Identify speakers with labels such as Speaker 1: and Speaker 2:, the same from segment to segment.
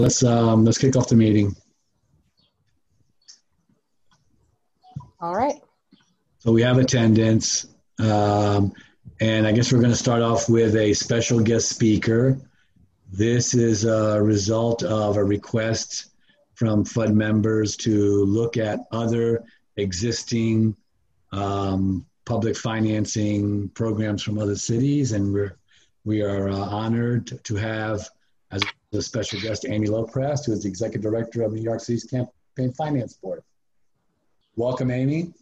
Speaker 1: Let's kick off the meeting.
Speaker 2: All right.
Speaker 1: So we have attendance, and I guess we're going to start off with a special guest speaker. This is a result of a request from FUD members to look at other existing public financing programs from other cities, and we are honored to have as a special guest Amy Loprest, who is the executive director of New York City's Campaign Finance Board. Welcome, Amy.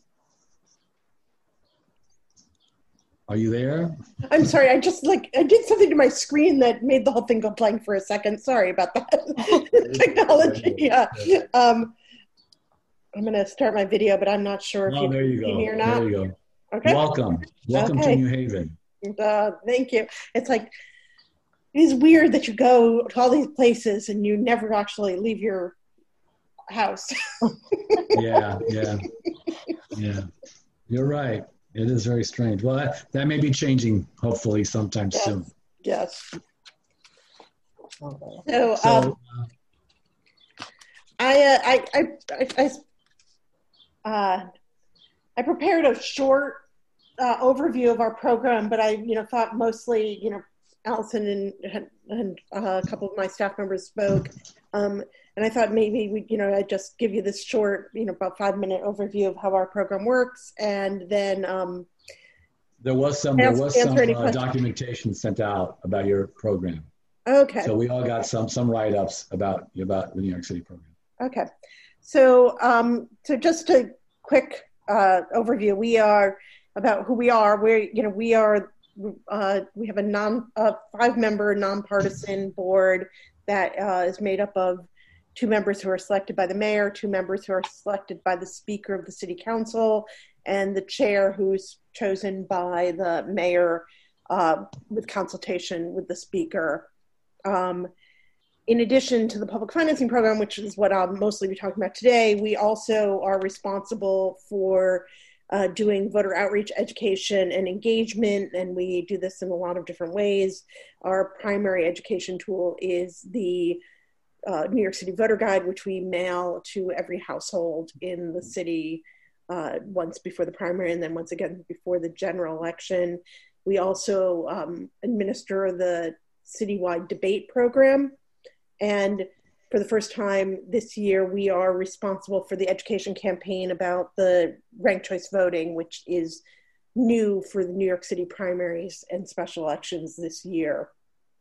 Speaker 1: Are you there?
Speaker 2: I'm sorry. I did something to my screen that made the whole thing go blank for a second. Sorry about that. Technology. Yeah. I'm going to start my video, but I'm not sure if you can see me or not.
Speaker 1: There you go.
Speaker 2: Okay.
Speaker 1: Welcome to New Haven.
Speaker 2: Thank you. It's like, it is weird that you go to all these places and you never actually leave your house.
Speaker 1: Yeah. You're right. It is very strange. Well, that may be changing, hopefully, sometime soon.
Speaker 2: Yes. I prepared a short overview of our program, but I thought mostly Allison and a couple of my staff members spoke, and I thought maybe I'd just give you this short about 5-minute overview of how our program works, and then
Speaker 1: there was some documentation sent out about your program.
Speaker 2: Okay.
Speaker 1: So we all got some write-ups about the New York City program.
Speaker 2: Okay. So just a quick overview. We are about who we are. We have a 5-member nonpartisan board that is made up of 2 members who are selected by the mayor, 2 members who are selected by the speaker of the city council, and the chair who's chosen by the mayor with consultation with the speaker. In addition to the public financing program, which is what I'll mostly be talking about today, we also are responsible for doing voter outreach, education, and engagement, and we do this in a lot of different ways. Our primary education tool is the New York City Voter Guide, which we mail to every household in the city once before the primary and then once again before the general election. We also administer the citywide debate program, and for the first time this year, we are responsible for the education campaign about the ranked choice voting, which is new for the New York City primaries and special elections this year.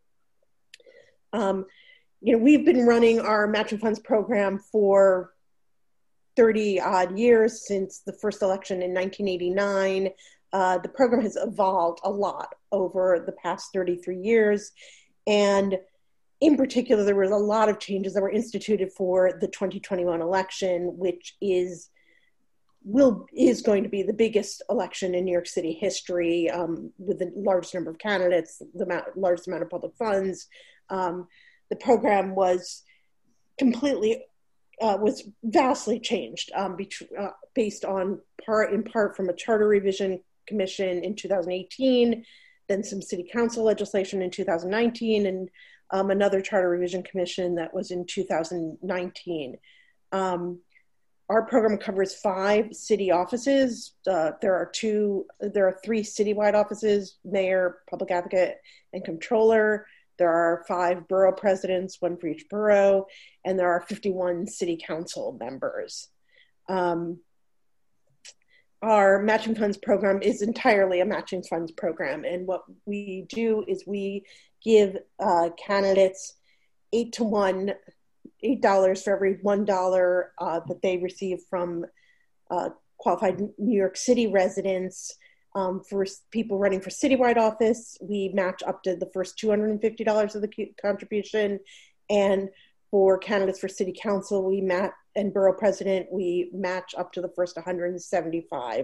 Speaker 2: We've been running our matching funds program for 30 odd years since the first election in 1989. The program has evolved a lot over the past 33 years. And in particular, there was a lot of changes that were instituted for the 2021 election, which is going to be the biggest election in New York City history, with the largest number of candidates, the largest amount of public funds. The program was vastly changed, based in part from a charter revision commission in 2018, then some city council legislation in 2019, and another charter revision commission that was in 2019. Our program covers 5 city offices. There are 3 citywide offices: mayor, public advocate, and controller. There are 5 borough presidents, 1 for each borough, and there are 51 city council members. Our matching funds program is entirely a matching funds program, and what we do is we give candidates $8 for every $1 that they receive from qualified New York City residents. For people running for citywide office, we match up to the first $250 of the contribution, and for candidates for city council, and borough president, we match up to the first $175.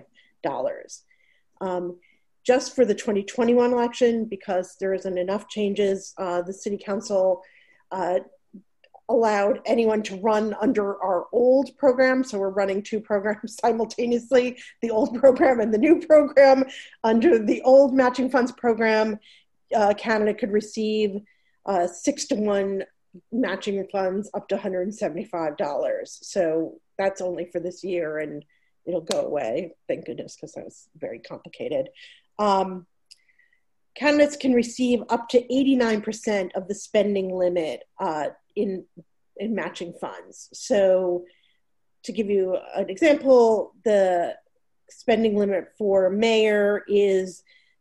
Speaker 2: Just for the 2021 election, because there isn't enough changes, the city council allowed anyone to run under our old program. So we're running 2 programs simultaneously, the old program and the new program. Under the old matching funds program, a candidate could receive 6-to-1 matching funds up to $175. So that's only for this year, and it'll go away, thank goodness, because that was very complicated. Candidates can receive up to 89% of the spending limit in matching funds. So to give you an example, the spending limit for mayor is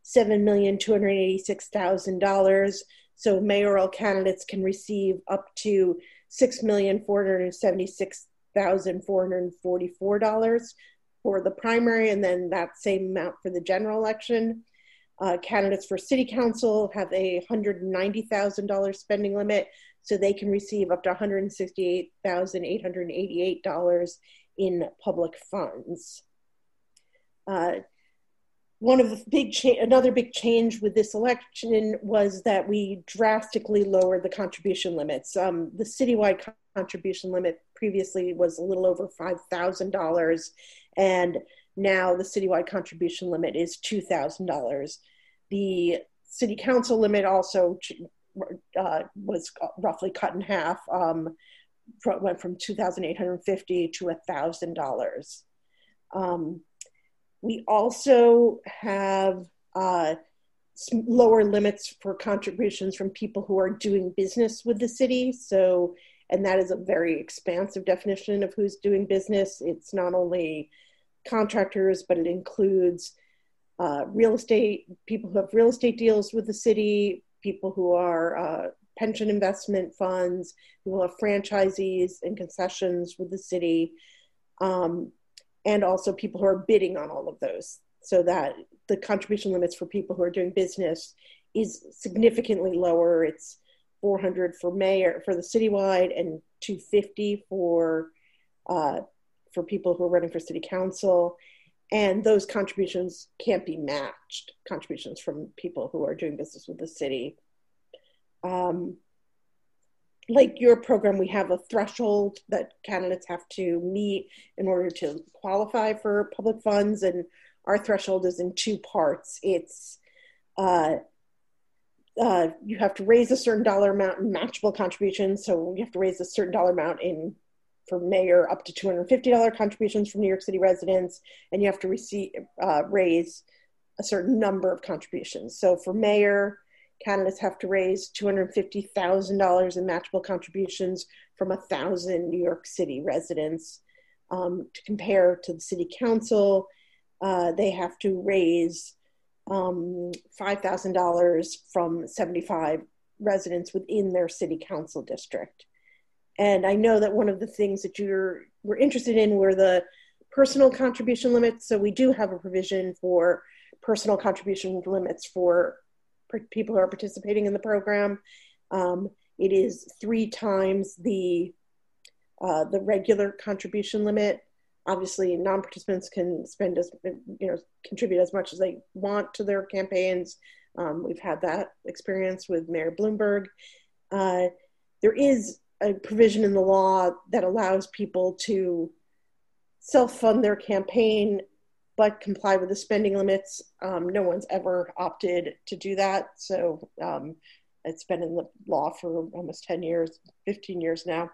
Speaker 2: $7,286,000. So mayoral candidates can receive up to $6,476,444 for the primary, and then that same amount for the general election. Candidates for city council have a $190,000 spending limit, so they can receive up to $168,888 in public funds. Another big change with this election was that we drastically lowered the contribution limits. The citywide contribution limit previously was a little over $5,000, and now the citywide contribution limit is $2,000. The city council limit also was roughly cut in half, went from $2,850 to $1,000. We also have lower limits for contributions from people who are doing business with the city. So, and that is a very expansive definition of who's doing business. It's not only contractors, but it includes real estate, people who have real estate deals with the city, people who are pension investment funds, who have franchisees and concessions with the city, and also people who are bidding on all of those, so that the contribution limits for people who are doing business is significantly lower. It's $400 for mayor for the citywide, and $250 for people who are running for city council. And those contributions can't be matched, contributions from people who are doing business with the city. Like your program, we have a threshold that candidates have to meet in order to qualify for public funds, and our threshold is in two parts. It's you have to raise a certain dollar amount in matchable contributions, so you have to raise a certain dollar amount for mayor up to $250 contributions from New York City residents, and you have to raise a certain number of contributions. So for mayor, candidates have to raise $250,000 in matchable contributions from 1,000 New York City residents. To compare to the city council, they have to raise $5,000 from 75 residents within their city council district. And I know that one of the things that we're interested in were the personal contribution limits. So we do have a provision for personal contribution limits for people who are participating in the program. It is 3 times the regular contribution limit. Obviously, non-participants can contribute as much as they want to their campaigns. We've had that experience with Mayor Bloomberg. There is a provision in the law that allows people to self-fund their campaign but comply with the spending limits. No one's ever opted to do that. So it's been in the law for almost 10 years, 15 years now.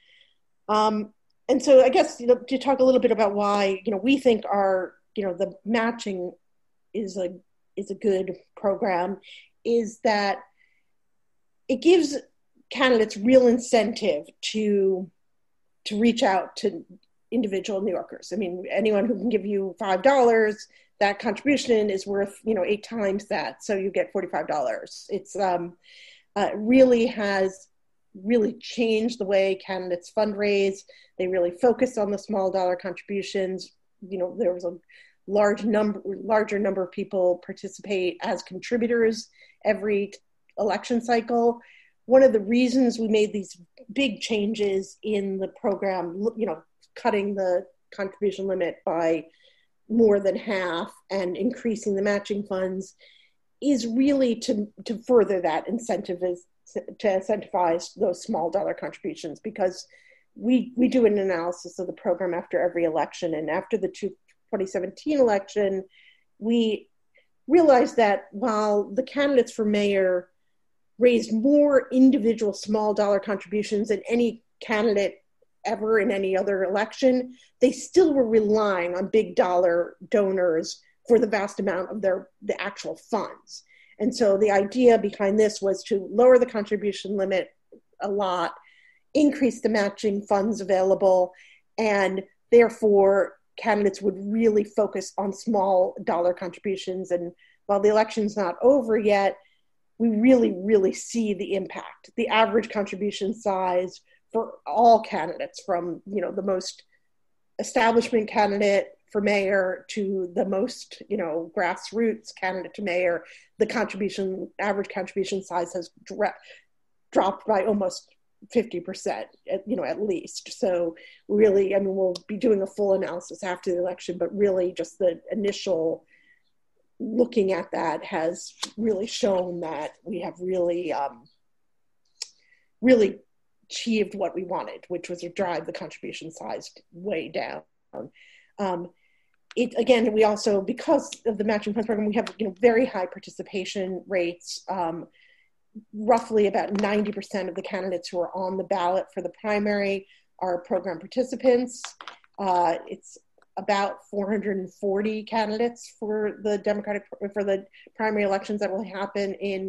Speaker 2: And so I guess, to talk a little bit about why, we think the matching is a good program, is that it gives candidates real incentive to reach out to individual New Yorkers. I mean, anyone who can give you $5, that contribution is worth, 8 times that. So you get $45. It's really has changed the way candidates fundraise. They really focus on the small dollar contributions. There was a larger number of people participate as contributors every election cycle. One of the reasons we made these big changes in the program, cutting the contribution limit by more than half and increasing the matching funds, is really to further that to incentivize those small dollar contributions, because we do an analysis of the program after every election. And after the 2017 election, we realized that while the candidates for mayor raised more individual small dollar contributions than any candidate ever in any other election, they still were relying on big dollar donors for the vast amount of the actual funds. And so the idea behind this was to lower the contribution limit a lot, increase the matching funds available, and therefore candidates would really focus on small dollar contributions. And while the election's not over yet, we really, really see the impact. The average contribution size for all candidates, from the most establishment candidate for mayor to the most grassroots candidate to mayor, the average contribution size has dropped by almost 50%, at least. So really, we'll be doing a full analysis after the election, but really just the initial looking at that has really shown that we have really, really achieved what we wanted, which was to drive the contribution size way down. We also, because of the matching funds program, we have very high participation rates. Roughly about 90% of the candidates who are on the ballot for the primary are program participants. It's about 440 candidates for the primary elections that will happen in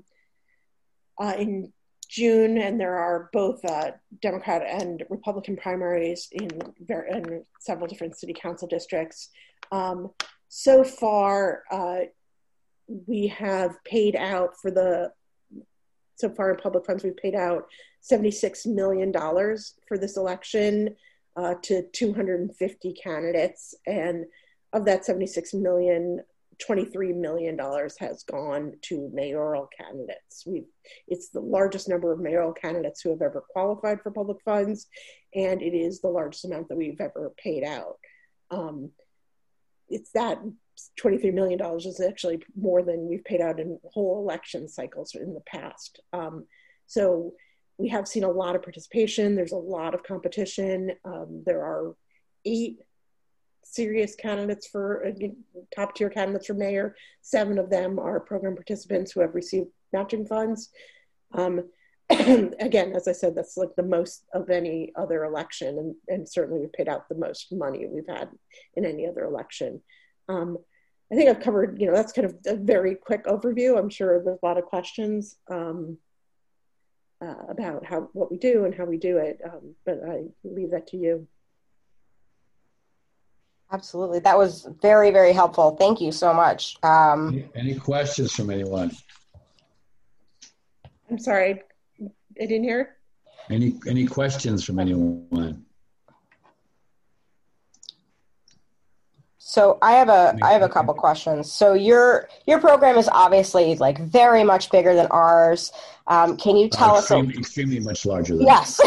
Speaker 2: June, and there are both Democrat and Republican primaries in several different city council districts. So far, we have paid out so far in public funds, we've paid out $76 million for this election to 250 candidates. And of that $76 million, $23 million has gone to mayoral candidates. It's the largest number of mayoral candidates who have ever qualified for public funds, and it is the largest amount that we've ever paid out. It's that $23 million is actually more than we've paid out in whole election cycles in the past. So we have seen a lot of participation. There's a lot of competition. There are 8 serious candidates top tier candidates for mayor. 7 of them are program participants who have received matching funds. Again, as I said, that's like the most of any other election, and certainly we've paid out the most money we've had in any other election. I think I've covered, that's kind of a very quick overview. I'm sure there's a lot of questions about what we do and how we do it, but I leave that to you.
Speaker 3: Absolutely. That was very, very helpful. Thank you so much.
Speaker 1: Any questions from anyone?
Speaker 2: I'm sorry, I didn't hear.
Speaker 1: Any questions from anyone?
Speaker 3: So I have a couple questions. So your program is obviously like very much bigger than ours. Can you tell us?
Speaker 1: Extremely much larger than
Speaker 3: yes.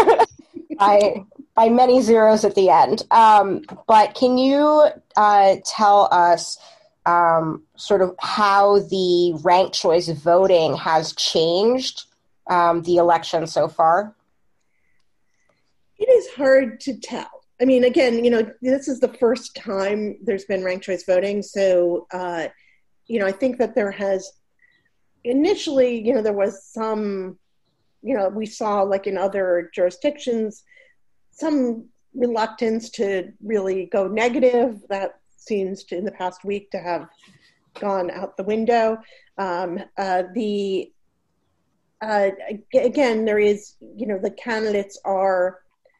Speaker 3: by many zeros at the end. But can you tell us sort of how the ranked choice voting has changed the election so far?
Speaker 2: It is hard to tell. I mean, again, this is the first time there's been ranked choice voting. So, I think that there has initially, there was some, we saw like in other jurisdictions, some reluctance to really go negative. That seems to, in the past week, to have gone out the window. Again, there is, the candidates are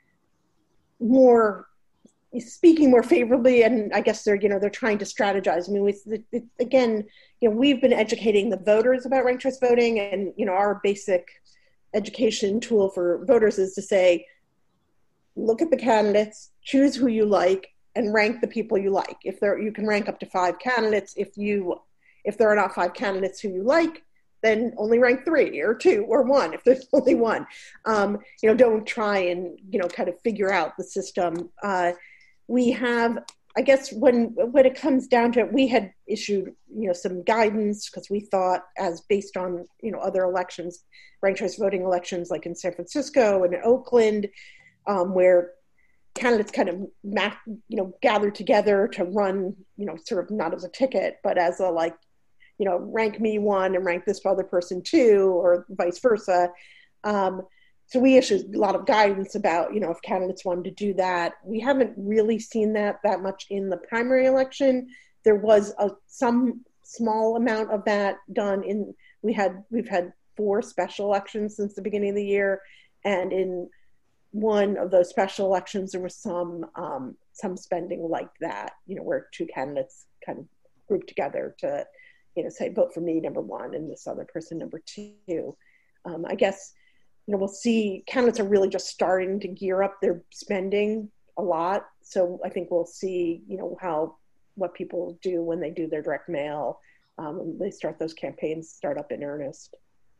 Speaker 2: speaking more favorably, and I guess they're trying to strategize. I mean, we've been educating the voters about ranked choice voting, and our basic education tool for voters is to say, look at the candidates, choose who you like, and rank the people you like. You can rank up to 5 candidates. If there are not 5 candidates who you like, then only rank 3 or 2 or 1 if there's only 1. Don't try and kind of figure out the system. We have, I guess, when it comes down to it, we had issued some guidance because we thought, as based on other elections, ranked choice voting elections like in San Francisco and Oakland, where candidates kind of gather together to run sort of not as a ticket but as a rank me one and rank this other person two, or vice versa. So we issued a lot of guidance about, if candidates wanted to do that. We haven't really seen that much in the primary election. There was some small amount of that done we've had 4 special elections since the beginning of the year. And in one of those special elections, there was some spending like that, where 2 candidates kind of grouped together to, say, vote for me, number 1, and this other person, number 2. I guess, we'll see. Candidates are really just starting to gear up their spending a lot. So I think we'll see, what people do when they do their direct mail. When they start those campaigns, start up in earnest.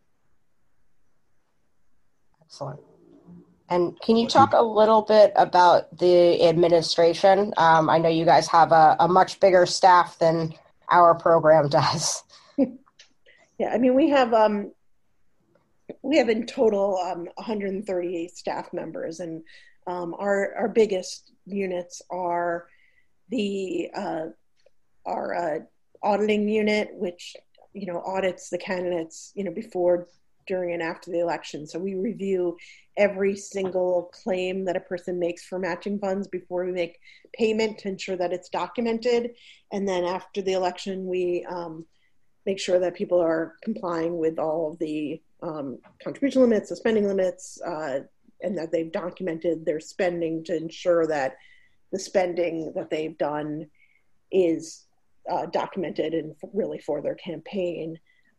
Speaker 3: Excellent. And can you talk a little bit about the administration? I know you guys have a much bigger staff than our program does.
Speaker 2: Yeah, I mean, we have in total 138 staff members, and our biggest units are our auditing unit, which audits the candidates before, during, and after the election. So we review every single claim that a person makes for matching funds before we make payment to ensure that it's documented. And then after the election, we make sure that people are complying with all of the contribution limits, the spending limits, and that they've documented their spending to ensure that the spending that they've done is documented and really for their campaign.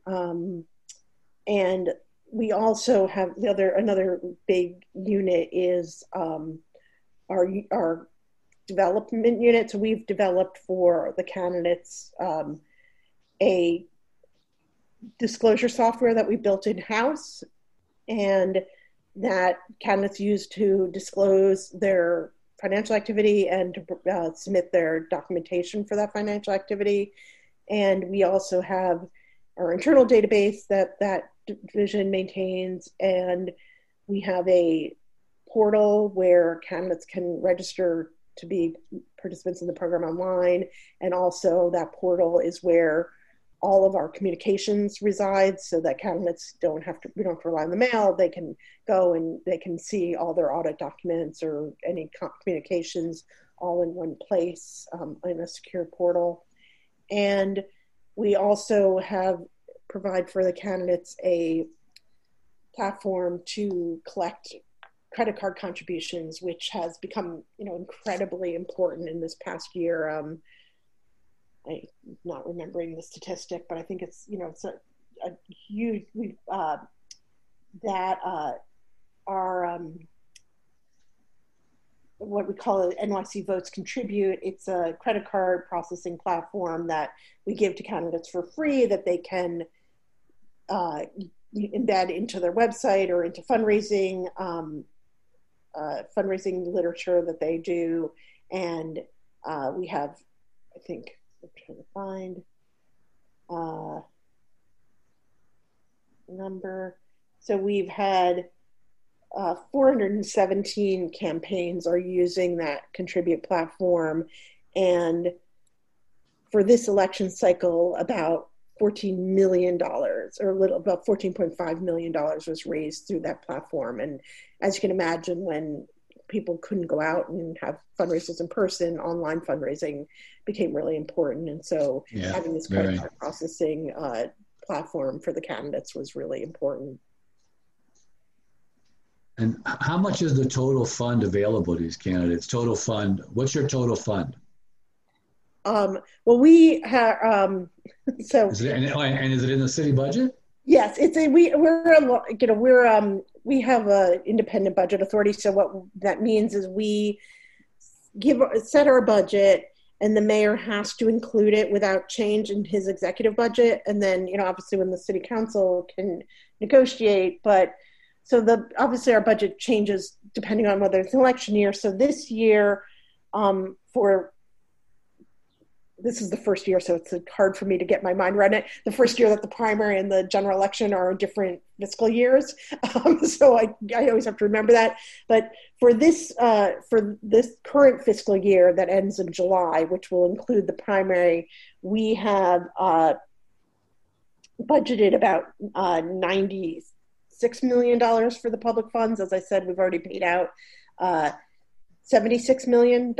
Speaker 2: And we also have another big unit is our development unit. So we've developed for the candidates a disclosure software that we built in-house, and that candidates use to disclose their financial activity and to submit their documentation for that financial activity. And we also have our internal database that division maintains, and we have a portal where candidates can register to be participants in the program online. And also that portal is where all of our communications reside, so that candidates we don't have to rely on the mail. They can go and they can see all their audit documents or any communications all in one place in a secure portal. And we also provide for the candidates a platform to collect credit card contributions, which has become, incredibly important in this past year. I'm not remembering the statistic, but I think it's, it's a huge, what we call it, NYC Votes Contribute. It's a credit card processing platform that we give to candidates for free that they can embed into their website or into fundraising literature that they do. And we have, I think, I'm trying to find number. So we've had 417 campaigns are using that Contribute platform. And for this election cycle, about $14 million, or about $14.5 million was raised through that platform. And as you can imagine, when people couldn't go out and have fundraisers in person, online fundraising became really important. And so having this credit card processing platform for the candidates was really important.
Speaker 1: And how much is the total fund available to these candidates? Total fund, what's your total fund?
Speaker 2: Well, we have, so.
Speaker 1: Is it in the city budget?
Speaker 2: Yes, we have a independent budget authority. So what that means is we set our budget, and the mayor has to include it without change in his executive budget. And then, obviously when the city council can negotiate, but so obviously our budget changes depending on whether it's an election year. So this year, this is the first year, so it's hard for me to get my mind around it. The first year that the primary and the general election are different fiscal years. So I always have to remember that. But for this current fiscal year that ends in July, which will include the primary, we have budgeted about $96 million for the public funds. As I said, we've already paid out $76 million.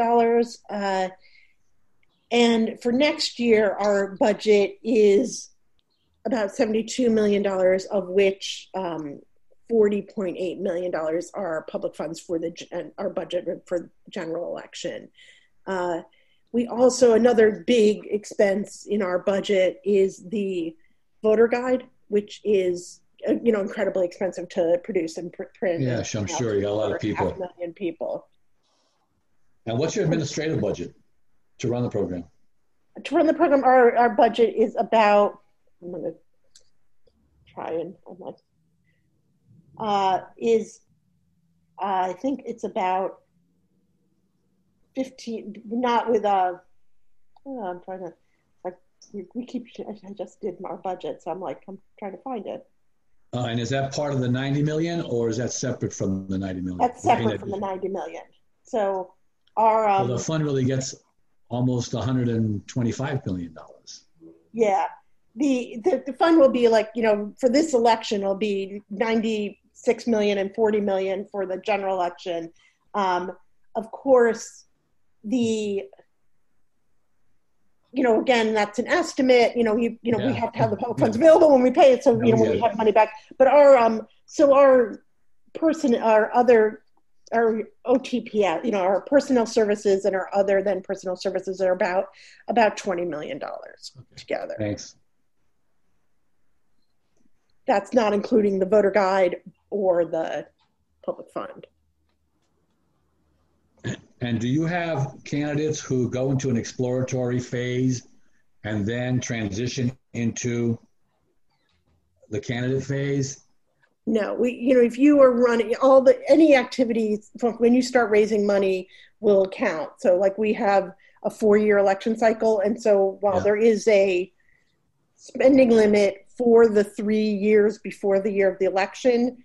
Speaker 2: And for next year, our budget is about $72 million, of which $40.8 million are public funds for our budget for general election. We also, another big expense in our budget is the voter guide, which is incredibly expensive to produce and print.
Speaker 1: Yes, I'm sure you got a lot of people.
Speaker 2: 500,000 people.
Speaker 1: Now, what's your administrative budget to run the program?
Speaker 2: To run the program, our budget is about, I'm going to try and, I think it's about 15, not with, I'm trying to, I just did our budget, so I'm trying to find it.
Speaker 1: And is that part of the 90 million, or is that separate from the 90 million?
Speaker 2: That's separate from the 90 million. So our
Speaker 1: so the fund really gets almost $125 million.
Speaker 2: Yeah, the fund will be for this election, it'll be 96 million and 40 million for the general election. Of course, again, that's an estimate. We have to have the public funds available when we pay it, so when we have money back. But our OTPS, our personnel services and our other than personnel services are about $20 million together.
Speaker 1: Thanks.
Speaker 2: That's not including the voter guide or the public fund.
Speaker 1: And do you have candidates who go into an exploratory phase and then transition into the candidate phase?
Speaker 2: No, if you are running any activities when you start raising money will count. So we have a 4-year election cycle. And so while there is a spending limit for the 3 years before the year of the election,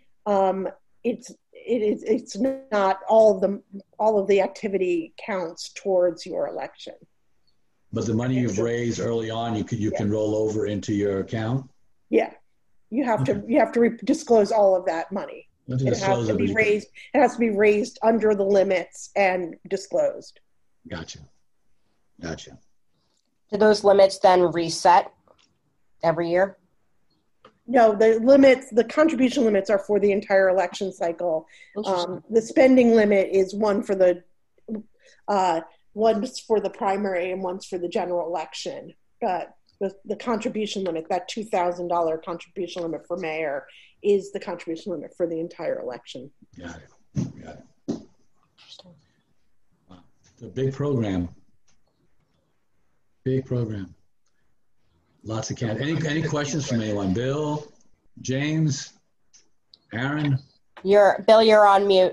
Speaker 2: it's not all of the activity counts towards your election.
Speaker 1: But the money you've raised early on, you can roll over into your account?
Speaker 2: Yeah. You have to disclose all of that money. It has to be raised. It has to be raised under the limits and disclosed.
Speaker 1: Gotcha.
Speaker 3: Do those limits then reset every year?
Speaker 2: No, the contribution limits are for the entire election cycle. The spending limit is one's for the primary and one's for the general election. But the contribution limit, that $2,000 contribution limit for mayor, is the contribution limit for the entire election.
Speaker 1: Got it. Interesting. Wow. It's a big program. Lots of candidates. Any questions from anyone? Bill, James, Aaron?
Speaker 3: Bill, you're on mute.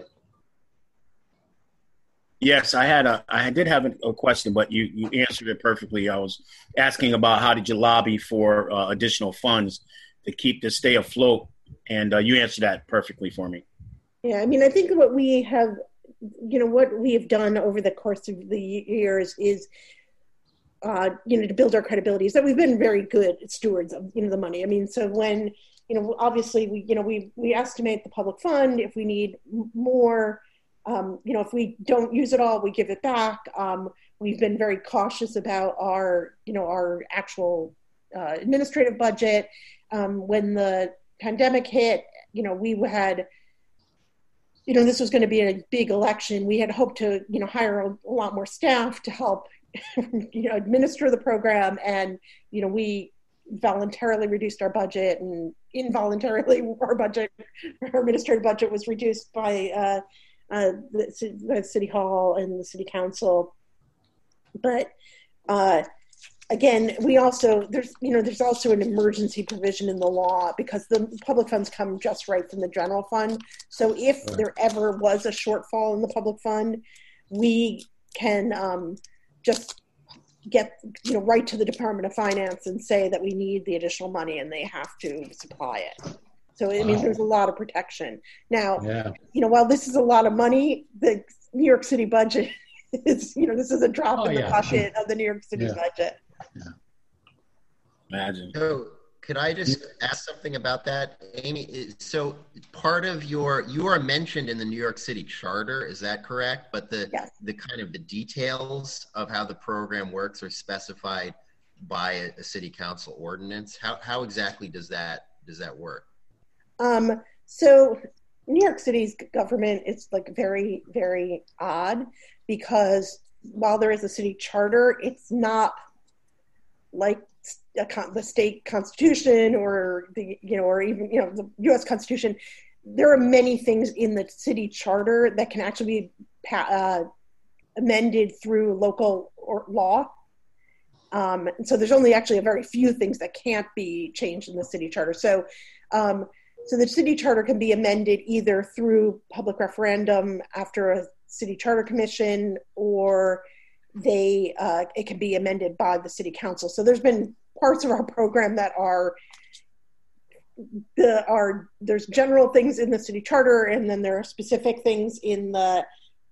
Speaker 4: Yes, I did have a question, but you answered it perfectly. I was asking about how did you lobby for additional funds to stay afloat, and you answered that perfectly for me.
Speaker 2: Yeah, I think what we have done over the course of the years is, to build our credibility, is that we've been very good stewards of the money. So when obviously we estimate the public fund. If we need more. If we don't use it all, we give it back. We've been very cautious about our actual administrative budget. When the pandemic hit, we had, this was going to be a big election. We had hoped to, hire a lot more staff to help, administer the program. And, we voluntarily reduced our budget, and involuntarily our administrative budget was reduced by the City Hall and the City Council. But again, there's also an emergency provision in the law, because the public funds come just right from the general fund. So if there ever was a shortfall in the public fund, we can just get right to the Department of Finance and say that we need the additional money, and they have to supply it. So, there's a lot of protection. Now, while this is a lot of money, the New York City budget is, this is a drop in the bucket of the New York City budget.
Speaker 4: Imagine.
Speaker 5: So, could I just ask something about that, Amy? So part of you are mentioned in the New York City Charter, is that correct? But
Speaker 2: Yes.
Speaker 5: the kind of the details of how the program works are specified by a city council ordinance. How exactly does that work?
Speaker 2: So New York City's government is like very, very odd, because while there is a city charter, it's not like the state constitution or or even the U.S. Constitution. There are many things in the city charter that can actually be amended through local law. And so there's only actually a very few things that can't be changed in the city charter. So the city charter can be amended either through public referendum after a city charter commission, or it can be amended by the city council. So there's been parts of our program that there's general things in the city charter, and then there are specific things in the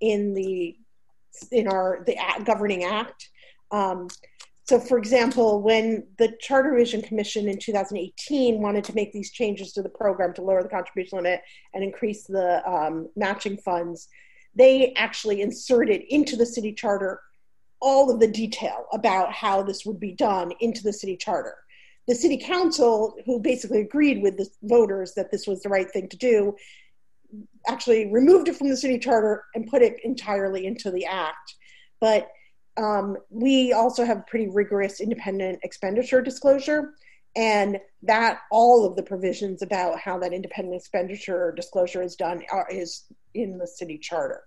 Speaker 2: governing act. So, for example, when the Charter Revision Commission in 2018 wanted to make these changes to the program to lower the contribution limit and increase the matching funds, they actually inserted into the city charter all of the detail about how this would be done into the city charter. The city council, who basically agreed with the voters that this was the right thing to do, actually removed it from the city charter and put it entirely into the act. But we also have pretty rigorous independent expenditure disclosure, and that all of the provisions about how that independent expenditure disclosure is done is in the city charter.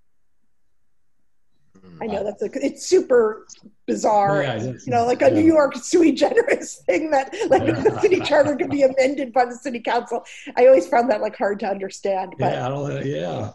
Speaker 2: I know it's super bizarre, like a New York sui generis thing that the city charter can be amended by the city council. I always found that hard to understand. But
Speaker 1: Yeah.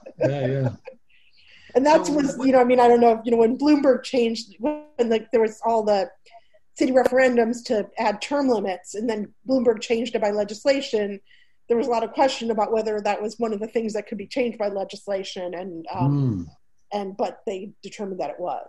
Speaker 2: And that's I don't know if, when Bloomberg changed, when there was all the city referendums to add term limits, and then Bloomberg changed it by legislation, there was a lot of question about whether that was one of the things that could be changed by legislation, but they determined that it was.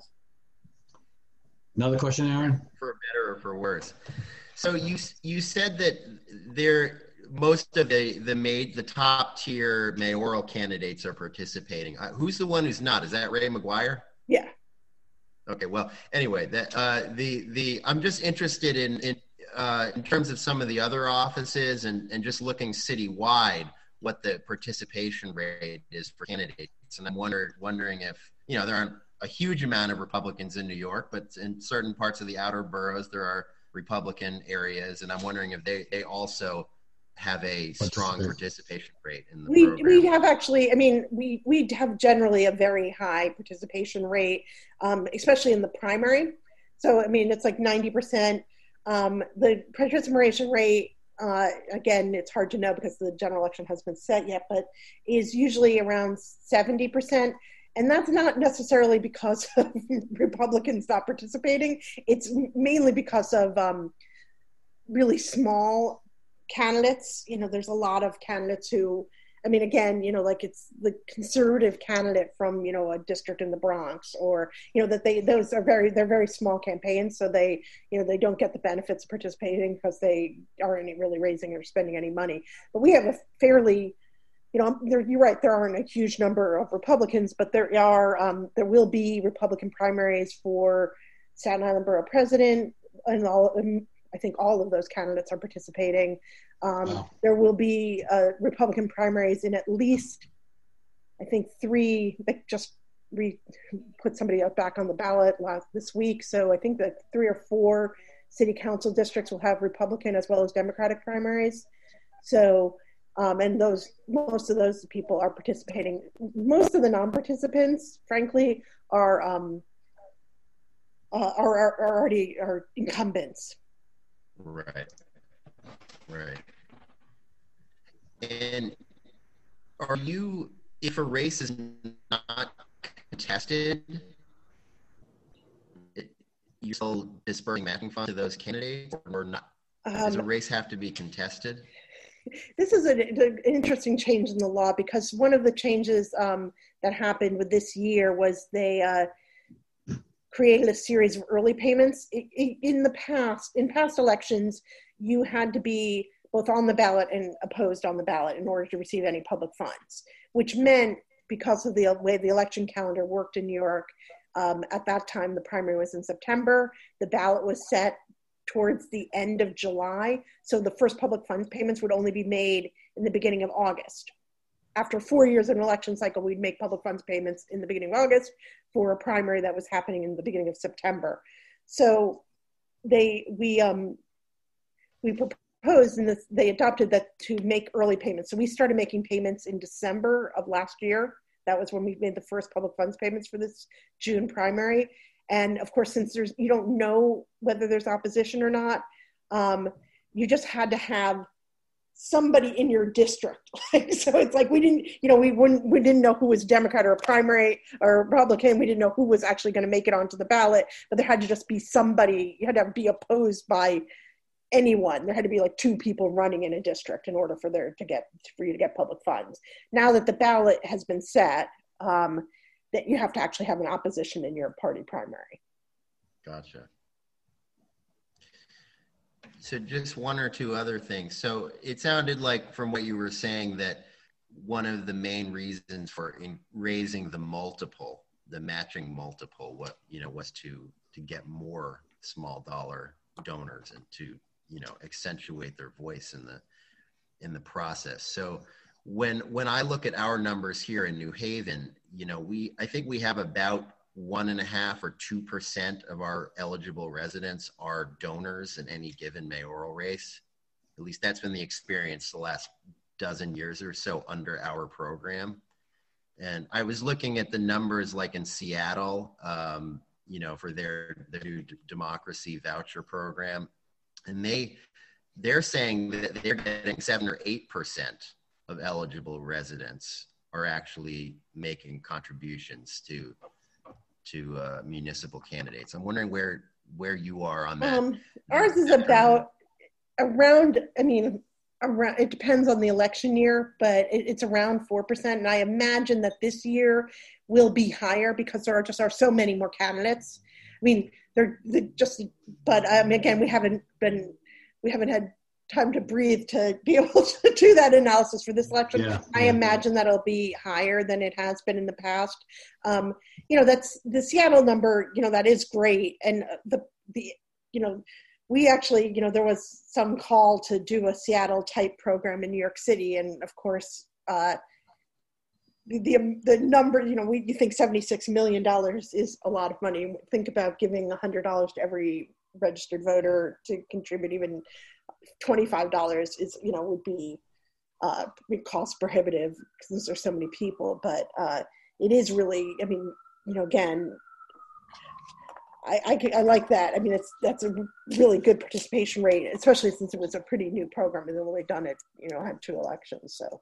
Speaker 1: Another question, Aaron?
Speaker 5: For better or for worse. So you said that most of the top tier mayoral candidates are participating. Who's the one who's not? Is that Ray McGuire?
Speaker 2: Yeah.
Speaker 5: Okay. Well, anyway, I'm just interested in terms of some of the other offices and just looking citywide, what the participation rate is for candidates. And I'm wondering if, there aren't a huge amount of Republicans in New York, but in certain parts of the outer boroughs, there are Republican areas. And I'm wondering if they also have a strong participation rate in the program.
Speaker 2: We have actually, we have generally a very high participation rate, especially in the primary. So, it's like 90%. The participation rate, again, it's hard to know because the general election hasn't been set yet, but is usually around 70%. And that's not necessarily because of Republicans not participating. It's mainly because of really small candidates. There's a lot of candidates who, it's the conservative candidate from, a district in the Bronx, or, they're very small campaigns. So they don't get the benefits of participating because they aren't really raising or spending any money. But we have a fairly, you're right, there aren't a huge number of Republicans, but there will be Republican primaries for Staten Island Borough President, and I think all of those candidates are participating. Wow. There will be Republican primaries in at least, I think, 3. They just put somebody back on the ballot this week. So I think that 3 or 4 city council districts will have Republican as well as Democratic primaries. So, and most of those people are participating. Most of the non-participants, frankly, are already incumbents.
Speaker 5: Right. And if a race is not contested, you're still dispersing matching funds to those candidates, or not? Does a race have to be contested?
Speaker 2: This is an interesting change in the law, because one of the changes that happened with this year was they created a series of early payments. In past elections, you had to be both on the ballot and opposed on the ballot in order to receive any public funds, which meant, because of the way the election calendar worked in New York, at that time the primary was in September, the ballot was set towards the end of July, so the first public funds payments would only be made in the beginning of August. After 4 years of an election cycle, we'd make public funds payments in the beginning of August for a primary that was happening in the beginning of September. So we proposed, and they adopted that, to make early payments. So we started making payments in December of last year. That was when we made the first public funds payments for this June primary. And of course, since you don't know whether there's opposition or not, you just had to have somebody in your district. So it's like we didn't know who was Democrat or a primary or Republican. We didn't know who was actually going to make it onto the ballot, but there had to just be somebody. You had to be opposed by anyone. There had to be like 2 people running in a district in order for you to get public funds. Now that the ballot has been set, that you have to actually have an opposition in your party primary.
Speaker 5: Gotcha. So just one or two other things. So it sounded like, from what you were saying, that one of the main reasons for raising the multiple, the matching multiple, was to get more small dollar donors and to, accentuate their voice in the process. So when I look at our numbers here in New Haven, I think we have about 1.5 or 2% of our eligible residents are donors in any given mayoral race. At least that's been the experience the last dozen years or so under our program. And I was looking at the numbers like in Seattle, for their new democracy voucher program. And they're saying that they're getting 7 or 8% of eligible residents are actually making contributions to municipal candidates. I'm wondering where you are on that.
Speaker 2: Ours is about around, it depends on the election year, but it's around 4%. And I imagine that this year will be higher because there are so many more candidates. Again, we haven't had time to breathe to be able to do that analysis for this election. Yeah. I imagine that it'll be higher than it has been in the past. That's the Seattle number, that is great. And we actually, there was some call to do a Seattle type program in New York City. And of course, the number, you think $76 million is a lot of money. Think about giving $100 to every registered voter to contribute. Even $25 is, would be cost prohibitive because there's so many people. But it is really, again, I like that. That's a really good participation rate, especially since it was a pretty new program and they've only done it, had 2 elections. So.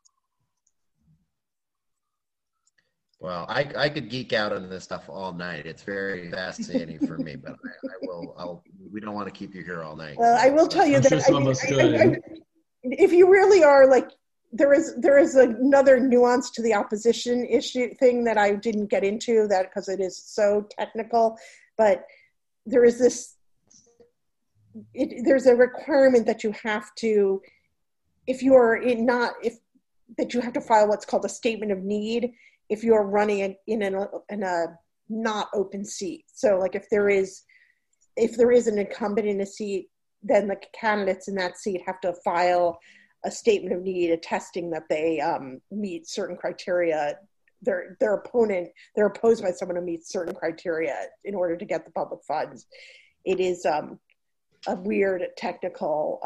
Speaker 5: Well, I could geek out on this stuff all night. It's very fascinating for me, but we don't want to keep you here all night.
Speaker 2: Well, I will tell you that if you really are there is another nuance to the opposition issue thing that I didn't get into that because it is so technical, but there's a requirement that you have to, that you have to file what's called a statement of need if you're running in a not open seat. So if there is an incumbent in a seat, then the candidates in that seat have to file a statement of need attesting that they meet certain criteria. They're opposed by someone who meets certain criteria in order to get the public funds. It is a weird technical,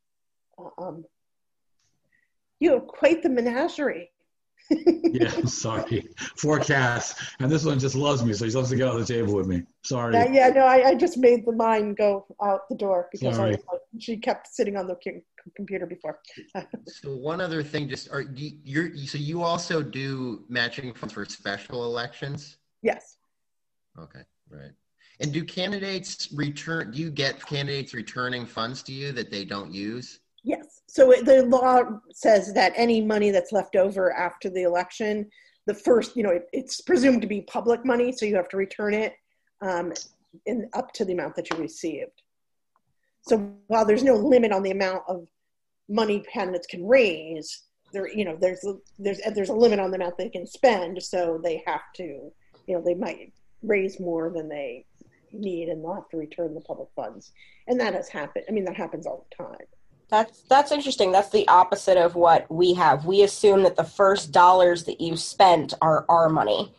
Speaker 2: quite the menagerie.
Speaker 1: Yeah, I'm sorry. Forecast. And this one just loves me, so he's supposed to get on the table with me. Sorry.
Speaker 2: I just made the mine go out the door because she kept sitting on the computer before.
Speaker 5: So one other thing, so you also do matching funds for special elections?
Speaker 2: Yes.
Speaker 5: Okay, right. And do you get candidates returning funds to you that they don't use?
Speaker 2: Yes. So the law says that any money that's left over after the election, it's presumed to be public money, so you have to return it up to the amount that you received. So while there's no limit on the amount of money candidates can raise, there's a limit on the amount they can spend. So they have to, they might raise more than they need, and they'll have to return the public funds. And that has happened. I mean, that happens all the time.
Speaker 3: That's interesting. That's the opposite of what we have. We assume that the first dollars that you spent are our money,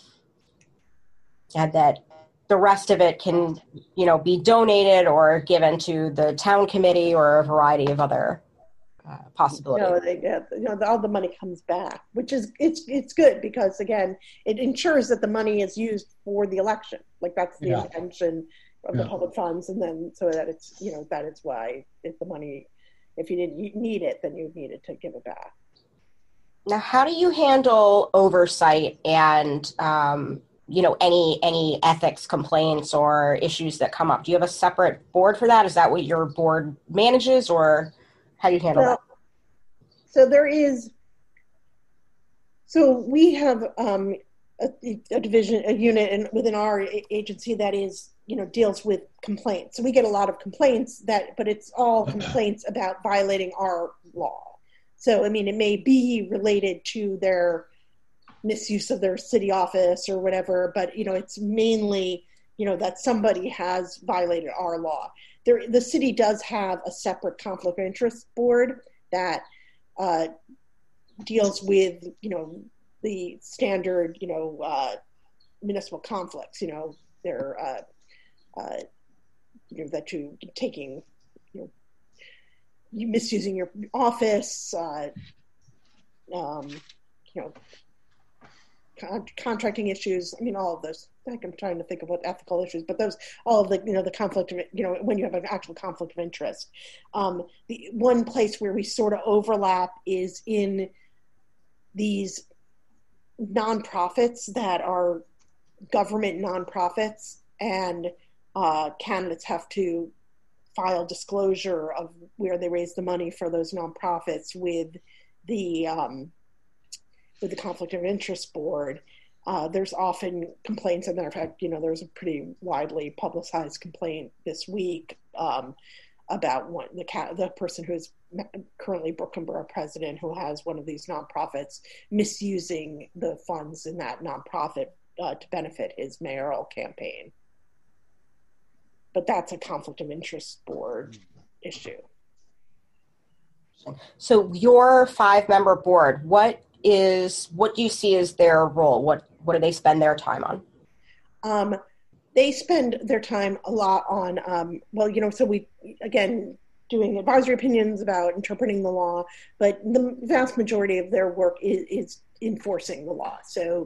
Speaker 3: and that the rest of it can, be donated or given to the town committee or a variety of other possibilities.
Speaker 2: No, they get, all the money comes back, which is, it's good because, again, it ensures that the money is used for the election. Like, that's the intention of the public funds. And then so that it's, that is why if the money, if you didn't need it, then you needed to give it back.
Speaker 3: Now, how do you handle oversight and, any ethics complaints or issues that come up? Do you have a separate board for that? Is that what your board manages, or how do you handle that?
Speaker 2: So we have a division, a unit within our agency that is, deals with complaints. So we get a lot of complaints but it's all complaints about violating our law. So, I mean, it may be related to their misuse of their city office or whatever, but, it's mainly, that somebody has violated our law. The city does have a separate conflict of interest board that deals with, the standard, municipal conflicts, they're, that you taking, you misusing your office, contracting issues. I mean, all of those. Like, I'm trying to think of what ethical issues, but all of the, the conflict of, when you have an actual conflict of interest. The one place where we sort of overlap is in these nonprofits that are government nonprofits, and candidates have to file disclosure of where they raise the money for those nonprofits with the conflict of interest board. There's often complaints, and matter of fact, there was a pretty widely publicized complaint this week about the person who is currently Brooklyn Borough president, who has one of these nonprofits, misusing the funds in that nonprofit to benefit his mayoral campaign. But that's a conflict of interest board issue.
Speaker 3: So your 5-member board, what do you see as their role? What do they spend their time on?
Speaker 2: They spend their time a lot on, so we, again, doing advisory opinions about interpreting the law, but the vast majority of their work is enforcing the law. So,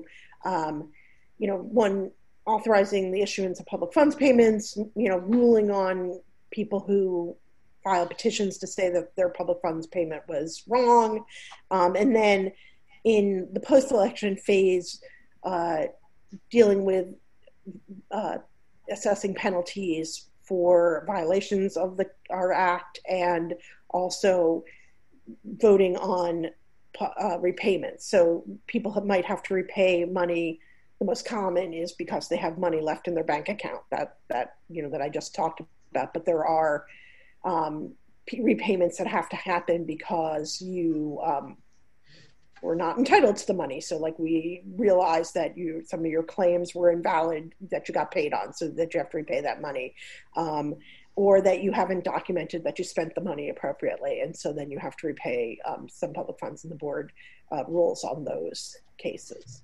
Speaker 2: one, authorizing the issuance of public funds payments, ruling on people who file petitions to say that their public funds payment was wrong. And then in the post-election phase, dealing with assessing penalties for violations of our act, and also voting on repayments. So people might have to repay money. The most common is because they have money left in their bank account that I just talked about. But there are repayments that have to happen because you were not entitled to the money. So, like, we realized that some of your claims were invalid that you got paid on, so that you have to repay that money, or that you haven't documented that you spent the money appropriately, and so then you have to repay some public funds, and the board rules on those cases.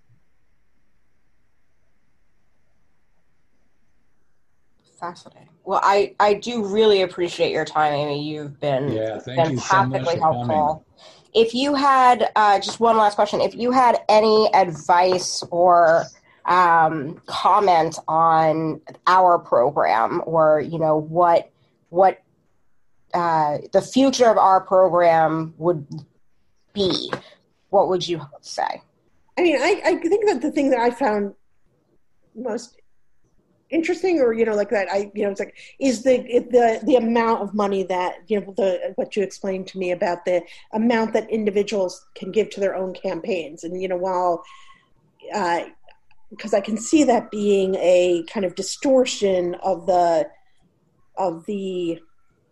Speaker 3: Fascinating. Well, I do really appreciate your time, Amy. You've been fantastically helpful. If you had, just one last question, if you had any advice or comment on our program, or, what the future of our program would be, what would you say?
Speaker 2: I mean, I think that the thing that I found most interesting, or it's like, is the amount of money that what you explained to me about the amount that individuals can give to their own campaigns, and while because I can see that being a kind of distortion of the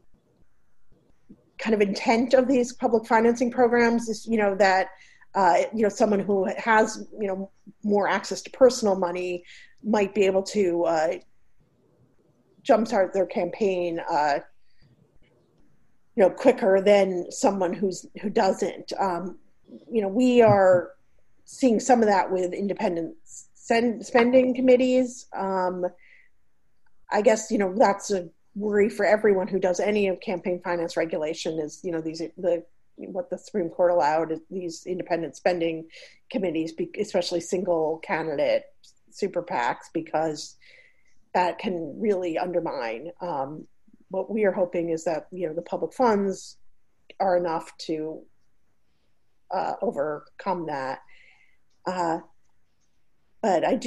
Speaker 2: kind of intent of these public financing programs is, that, someone who has, more access to personal money might be able to jumpstart their campaign, quicker than someone who doesn't. We are seeing some of that with independent spending committees. I guess, that's a worry for everyone who does any of campaign finance regulation is, what the Supreme Court allowed is these independent spending committees, especially single candidate super PACs, because that can really undermine. What we are hoping is that, the public funds are enough to overcome that. But I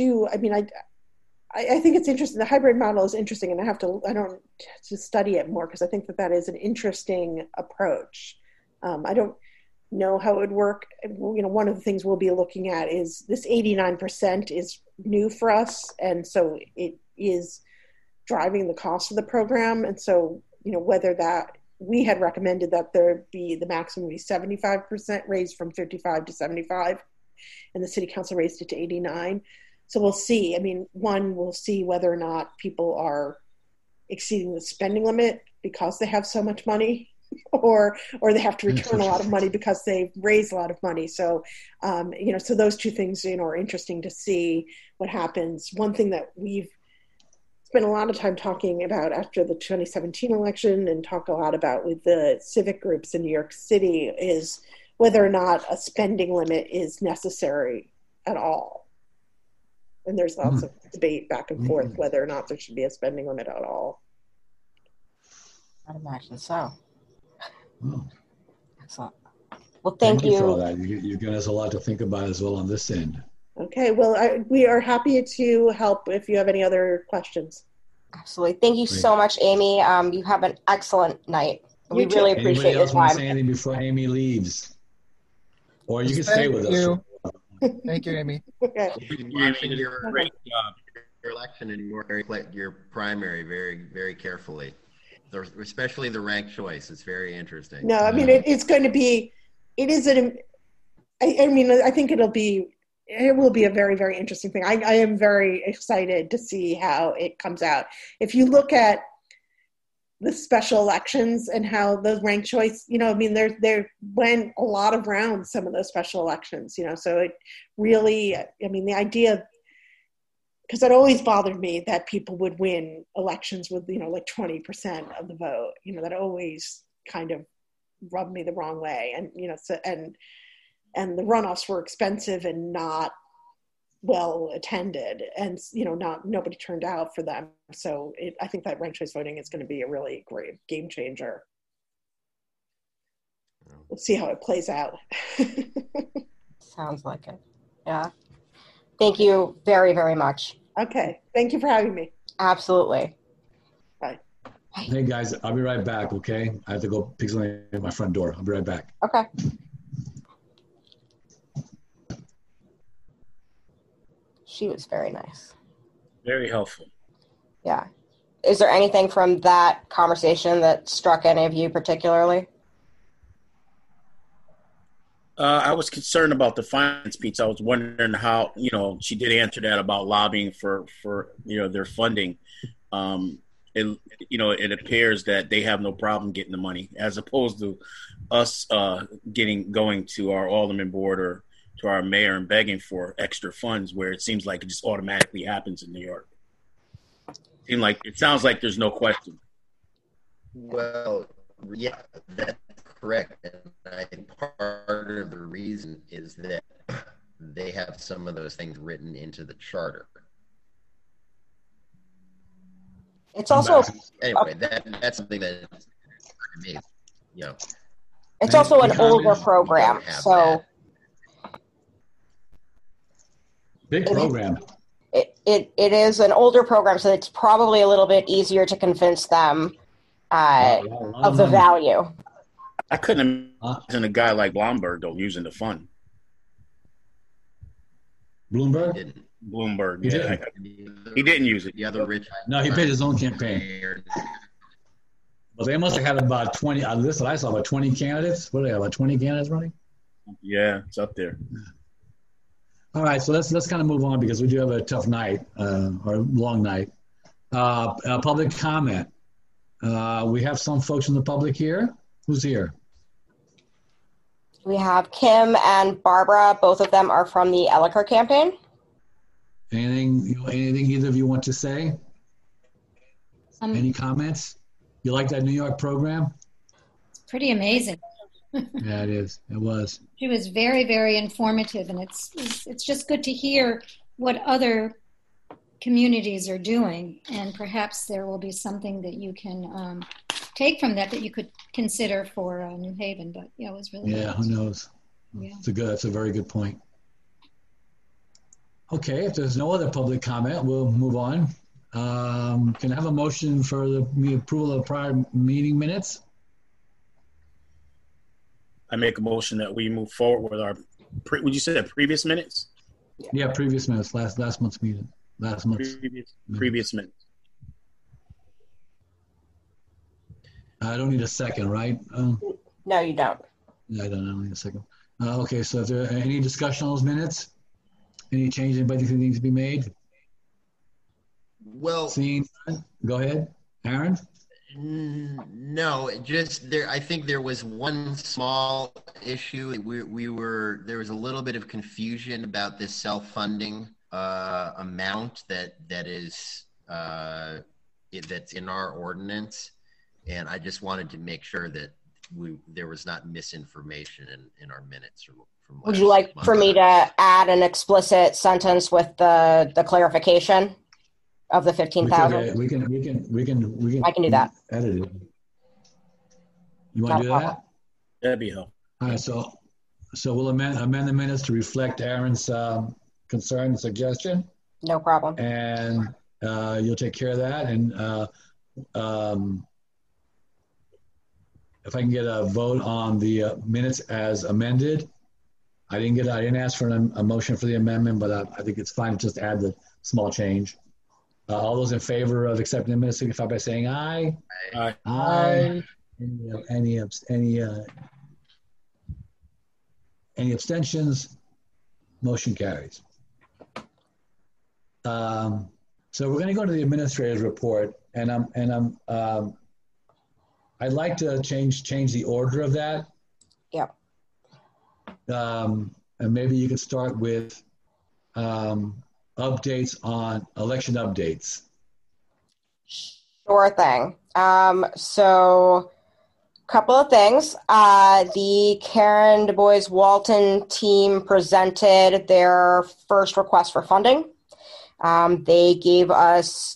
Speaker 2: think it's interesting. The hybrid model is interesting, and I don't study it more because I think that is an interesting approach. I don't know how it would work. One of the things we'll be looking at is this 89% is new for us, and so it is driving the cost of the program. And so, whether that we had recommended that there be the maximum be 75% raised from 55 to 75, and the city council raised it to 89. So we'll see. We'll see whether or not people are exceeding the spending limit because they have so much money, or they have to return a lot of money because they've raised a lot of money. So, so those two things, are interesting to see what happens. One thing that we've spent a lot of time talking about after the 2017 election and talk a lot about with the civic groups in New York City is whether or not a spending limit is necessary at all. And there's lots of debate back and forth whether or not there should be a spending limit at all.
Speaker 3: I'd imagine so.
Speaker 1: Oh.
Speaker 3: Excellent. Well, thank you
Speaker 1: for all that. You're giving us a lot to think about as well on this end.
Speaker 2: Okay. Well, we are happy to help if you have any other questions.
Speaker 3: Absolutely. Thank you so much, Amy. You have an excellent night. We really appreciate your time.
Speaker 1: Want to say anything before Amy leaves? Or you can stay with us.
Speaker 6: Thank you, Amy.
Speaker 2: Okay.
Speaker 5: Watching your election and your primary very, very carefully, especially the ranked choice. It's very interesting.
Speaker 2: No, it's going to be. It is an. I think it will be a very, very interesting thing. I am very excited to see how it comes out. If you look at the special elections and how those ranked choice, there went a lot of rounds, some of those special elections, so it really, the idea, because it always bothered me that people would win elections with, like 20% of the vote, that always kind of rubbed me the wrong way. And, and the runoffs were expensive and not well attended, and nobody turned out for them. So I think that ranked choice voting is going to be a really great game changer. We'll see how it plays out.
Speaker 3: Sounds like it. Yeah. Thank you very, very much.
Speaker 2: Okay. Thank you for having me.
Speaker 3: Absolutely.
Speaker 2: Bye.
Speaker 1: Hey guys, I'll be right back. Okay, I have to go pick something at my front door. I'll be right back.
Speaker 3: Okay. She was very nice.
Speaker 4: Very helpful.
Speaker 3: Yeah. Is there anything from that conversation that struck any of you particularly?
Speaker 4: I was concerned about the finance piece. I was wondering how, she did answer that about lobbying for their funding. It appears that they have no problem getting the money, as opposed to us going to our alderman board or to our mayor and begging for extra funds, where it seems like it just automatically happens in New York. It sounds like there's no question.
Speaker 5: Well, yeah, that's correct. And I think part of the reason is that they have some of those things written into the charter.
Speaker 3: It's also
Speaker 5: anyway. That's something that me,
Speaker 3: It's also an older program, so
Speaker 1: big program.
Speaker 3: It is an older program, so it's probably a little bit easier to convince them of the value.
Speaker 4: I couldn't imagine a guy like Blomberg though using the fund.
Speaker 1: Bloomberg?
Speaker 4: Bloomberg, he didn't use it.
Speaker 5: The other rich.
Speaker 1: No, he paid his own campaign. Well, they must have had about 20. Listen, I saw about 20 candidates. What do they have? About 20 candidates running?
Speaker 4: Yeah, it's up there.
Speaker 1: All right, so let's kind of move on because we do have a tough night or long night. Public comment. We have some folks in the public here. Who's here?
Speaker 3: We have Kim and Barbara. Both of them are from the Ellicott campaign.
Speaker 1: Anything either of you want to say? Any comments? You like that New York program?
Speaker 7: It's pretty amazing.
Speaker 1: Yeah, it is. It was.
Speaker 7: She was very, very informative, and it's just good to hear what other communities are doing, and perhaps there will be something that you can take from that you could consider for New Haven. But yeah, it was really
Speaker 1: good. Who knows?
Speaker 7: Yeah,
Speaker 1: that's a very good point. Okay, if there's no other public comment, we'll move on. Can I have a motion for the approval of prior meeting minutes?
Speaker 4: I make a motion that we move forward with our, would you say that previous minutes?
Speaker 1: Yeah, previous minutes, last month's meeting.
Speaker 4: Previous minutes.
Speaker 1: I don't need a second, right?
Speaker 3: No, you don't.
Speaker 1: I don't need a second. Okay, so is there any discussion on those minutes? Any change anybody think needs to be made?
Speaker 5: Well,
Speaker 1: Seeing, go ahead, Aaron.
Speaker 5: No, just there. I think there was one small issue. There was a little bit of confusion about this self-funding amount that's in our ordinance, and I just wanted to make sure that there was not misinformation in our minutes.
Speaker 3: Would you like for me to add an explicit sentence with the clarification of the 15,000?
Speaker 1: We can.
Speaker 3: I can do that.
Speaker 1: Edit it. You want to do that?
Speaker 4: That'd be helpful.
Speaker 1: All right. So we'll amend the minutes to reflect Aaron's concern and suggestion.
Speaker 3: No problem.
Speaker 1: And you'll take care of that. And if I can get a vote on the minutes as amended. I didn't ask for a motion for the amendment, but I think it's fine to just add the small change. All those in favor of accepting the minutes signify by saying aye.
Speaker 4: Aye.
Speaker 1: Aye. Any abstentions? Motion carries. So we're going to go to the administrator's report, and I'd like to change the order of that.
Speaker 3: Yeah.
Speaker 1: And maybe you could start with updates on election updates.
Speaker 3: Sure thing. So a couple of things. The Karen Du Bois Walton team presented their first request for funding. They gave us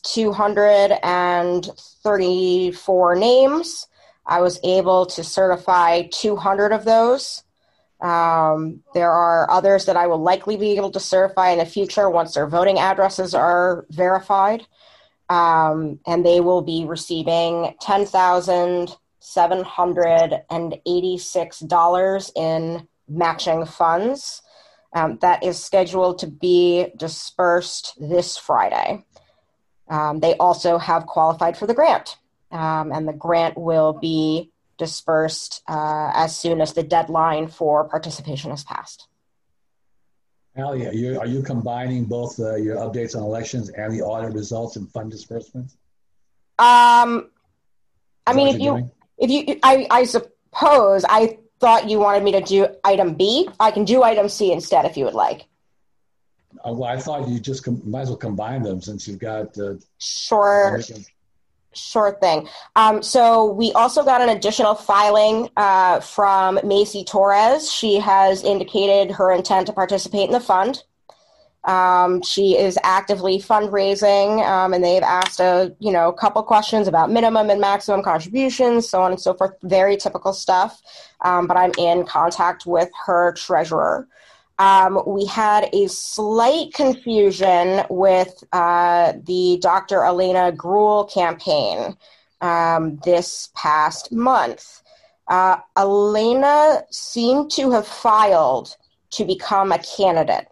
Speaker 3: 234 names. I was able to certify 200 of those. There are others that I will likely be able to certify in the future once their voting addresses are verified. And they will be receiving $10,786 in matching funds. That is scheduled to be dispersed this Friday. They also have qualified for the grant, and the grant will be dispersed as soon as the deadline for participation is passed.
Speaker 1: Allie, are you combining both your updates on elections and the audit results and fund disbursements?
Speaker 3: I suppose I thought you wanted me to do item B. I can do item C instead if you would like.
Speaker 1: Well, I thought you just might as well combine them since you've got.
Speaker 3: Sure thing. So we also got an additional filing from Macy Torres. She has indicated her intent to participate in the fund. She is actively fundraising, and they've asked a couple questions about minimum and maximum contributions, so on and so forth. Very typical stuff. But I'm in contact with her treasurer. We had a slight confusion with the Dr. Elena Gruel campaign this past month. Elena seemed to have filed to become a candidate.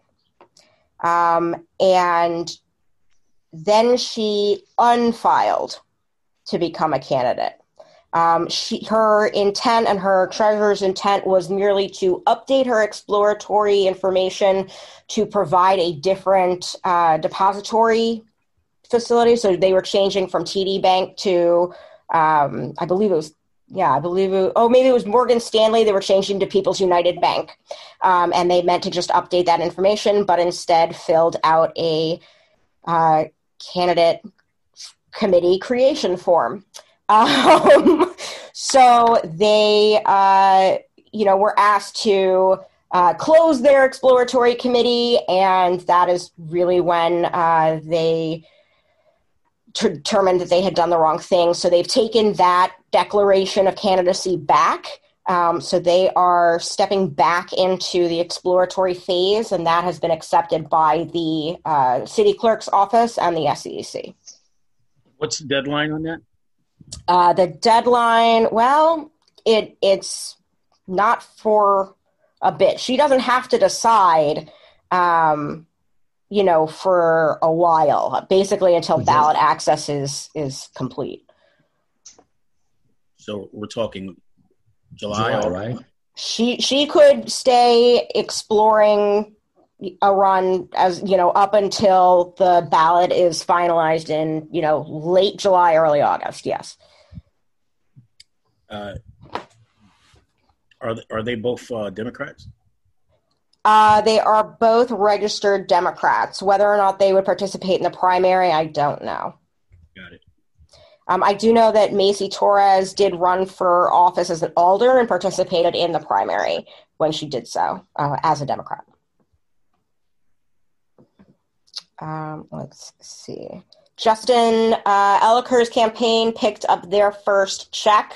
Speaker 3: And then she unfiled to become a candidate. Her intent and her treasurer's intent was merely to update her exploratory information to provide a different depository facility. So they were changing from TD Bank to, maybe it was Morgan Stanley. They were changing to People's United Bank. And they meant to just update that information, but instead filled out a candidate committee creation form. So they, were asked to close their exploratory committee, and that is really when they determined that they had done the wrong thing. So they've taken that declaration of candidacy back. So they are stepping back into the exploratory phase, and that has been accepted by the city clerk's office and the SEC.
Speaker 4: What's the deadline on that?
Speaker 3: The deadline, it's not for a bit. She doesn't have to decide, for a while, basically until ballot access is complete.
Speaker 4: So we're talking July,
Speaker 1: right?
Speaker 3: She could stay exploring a run as, up until the ballot is finalized in, late July, early August. Yes.
Speaker 4: Are they both Democrats?
Speaker 3: They are both registered Democrats. Whether or not they would participate in the primary, I don't know.
Speaker 4: Got it.
Speaker 3: I do know that Macy Torres did run for office as an alder and participated in the primary when she did so as a Democrat. Let's see. Justin Eliker's campaign picked up their first check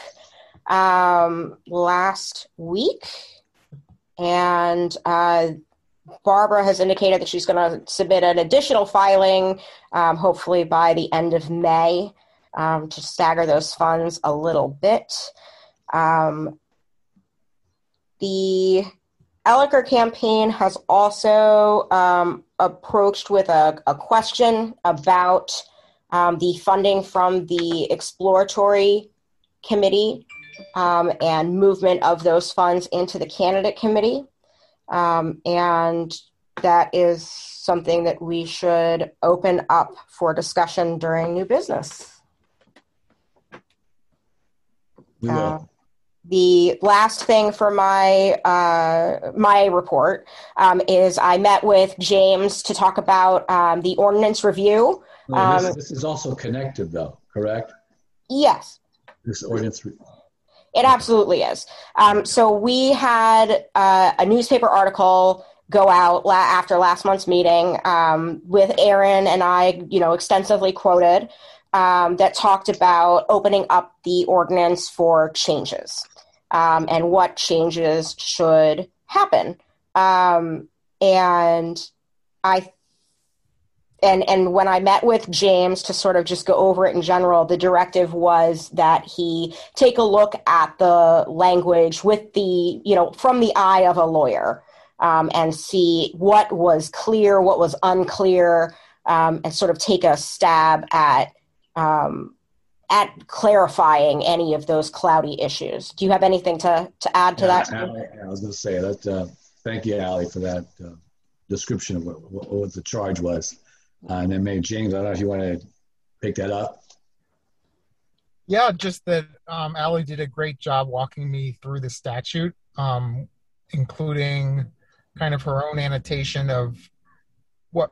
Speaker 3: last week, and Barbara has indicated that she's going to submit an additional filing, hopefully by the end of May, to stagger those funds a little bit. The Eliker campaign has also approached with a question about the funding from the exploratory committee and movement of those funds into the candidate committee. And that is something that we should open up for discussion during new business.
Speaker 1: We will.
Speaker 3: The last thing for my report is I met with James to talk about the ordinance review.
Speaker 1: This is also connected, though, correct?
Speaker 3: Yes.
Speaker 1: This ordinance.
Speaker 3: It absolutely is. So we had a newspaper article go out after last month's meeting with Aaron and I, extensively quoted that talked about opening up the ordinance for changes. And what changes should happen. And when I met with James to sort of just go over it in general, the directive was that he take a look at the language with the, from the eye of a lawyer, and see what was clear, what was unclear, and sort of take a stab at clarifying any of those cloudy issues. Do you have anything to add to that?
Speaker 1: I was going to say that. Thank you, Allie, for that description of what the charge was. And then maybe James, I don't know if you want to pick that up.
Speaker 6: Yeah, just that Allie did a great job walking me through the statute, including kind of her own annotation of what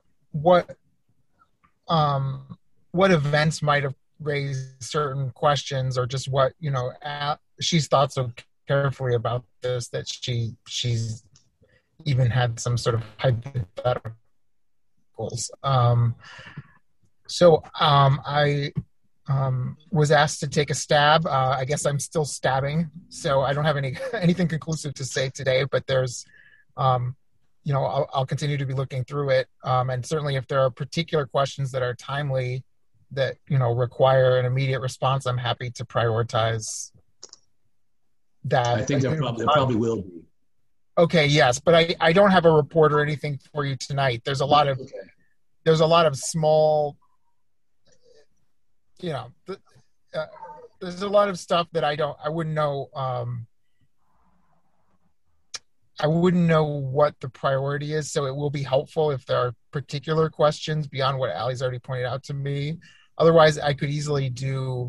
Speaker 6: events might have raised certain questions, or just what she's thought so carefully about this that she's even had some sort of hypotheticals. So I was asked to take a stab. I guess I'm still stabbing, so I don't have anything conclusive to say today. But there's, I'll continue to be looking through it, and certainly if there are particular questions that are timely, that require an immediate response, I'm happy to prioritize that. I
Speaker 1: think there probably will be.
Speaker 6: Okay, yes, but I don't have a report or anything for you tonight. There's a lot of small, there's a lot of stuff that I wouldn't know. I wouldn't know what the priority is, so it will be helpful if there are particular questions beyond what Allie's already pointed out to me. Otherwise, I could easily do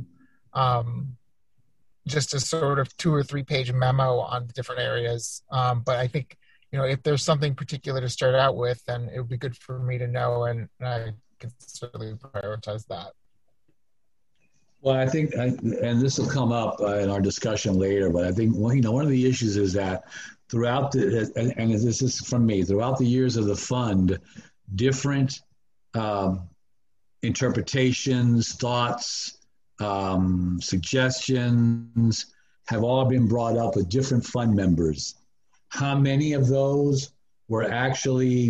Speaker 6: just a sort of 2 or 3 page memo on the different areas. But I think, if there's something particular to start out with, then it would be good for me to know, and I could certainly prioritize that.
Speaker 1: Well, I think, and this will come up in our discussion later, but I think, one of the issues is that throughout and this is from me, throughout the years of the fund, different interpretations, thoughts, suggestions have all been brought up with different fund members. How many of those were actually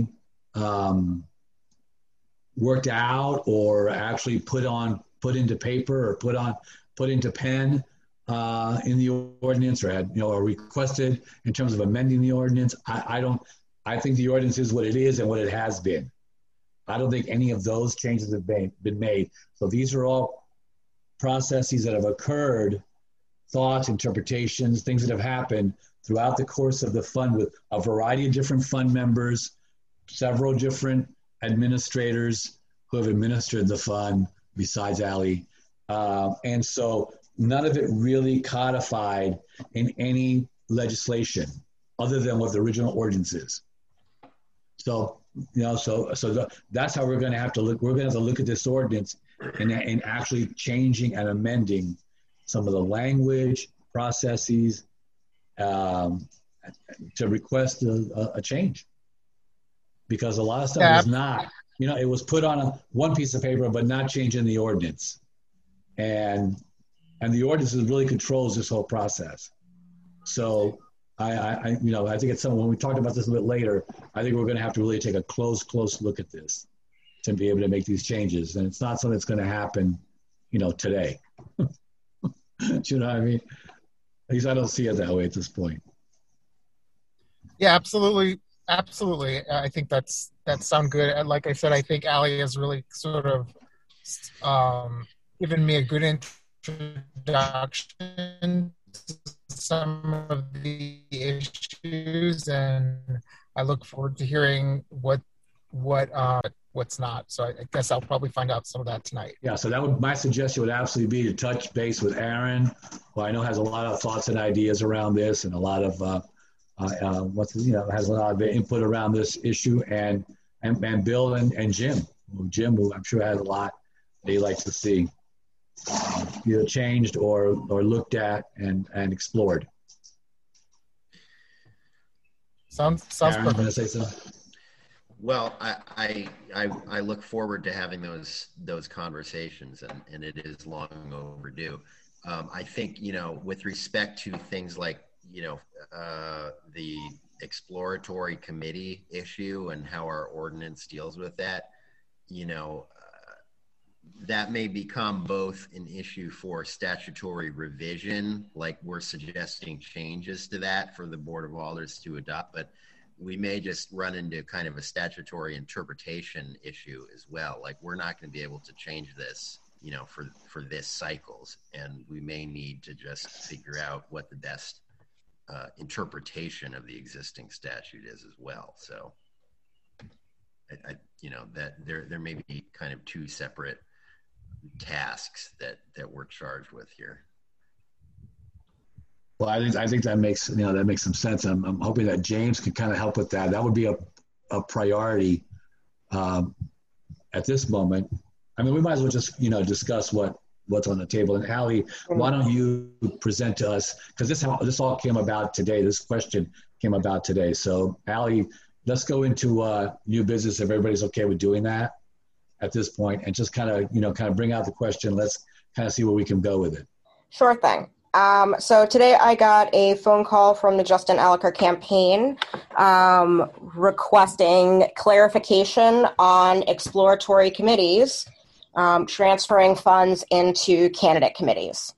Speaker 1: worked out or actually put into paper or put into pen in the ordinance, or had or requested in terms of amending the ordinance? I think the ordinance is what it is and what it has been. I don't think any of those changes have been made. So these are all processes that have occurred, thoughts, interpretations, things that have happened throughout the course of the fund with a variety of different fund members, several different administrators who have administered the fund besides Allie. And so none of it really codified in any legislation other than what the original ordinance is. So, that's how we're going to have to look. We're going to have to look at this ordinance and actually changing and amending some of the language, processes to request a change. Because a lot of stuff is not, it was put on one piece of paper, but not changing the ordinance. And the ordinance really controls this whole process. So I think it's something, when we talked about this a bit later, I think we're going to have to really take a close look at this to be able to make these changes. And it's not something that's going to happen, today. Do you know what I mean? At least I don't see it that way at this point.
Speaker 6: Yeah, absolutely. I think that sounds good. And like I said, I think Allie has really sort of given me a good introduction to some of the issues, and I look forward to hearing what's not. So I guess I'll probably find out some of that tonight.
Speaker 1: Yeah, so my suggestion would absolutely be to touch base with Aaron, who I know has a lot of thoughts and ideas around this, and a lot of has a lot of input around this issue, and Bill and Jim, who I'm sure has a lot that he likes to see either changed or looked at and explored.
Speaker 6: Sounds
Speaker 1: Aaron,
Speaker 6: perfect.
Speaker 1: going to say something?
Speaker 5: Well, I look forward to having those conversations, and it is long overdue. I think, with respect to things like, the exploratory committee issue and how our ordinance deals with that, that may become both an issue for statutory revision, like we're suggesting changes to that for the Board of Alders to adopt, but we may just run into kind of a statutory interpretation issue as well. Like, we're not going to be able to change this, for this cycles, and we may need to just figure out what the best interpretation of the existing statute is as well. So, that there may be kind of two separate tasks that we're charged with here.
Speaker 1: Well, I think that makes some sense. I'm hoping that James can kind of help with that. That would be a priority at this moment. I mean, we might as well just discuss what's on the table. And Allie, why don't you present to us, because this all came about today. This question came about today. So Allie, let's go into new business if everybody's okay with doing that at this point, and just kind of bring out the question. Let's kind of see where we can go with it.
Speaker 3: Sure thing. So today I got a phone call from the Justin Alliker campaign requesting clarification on exploratory committees, transferring funds into candidate committees.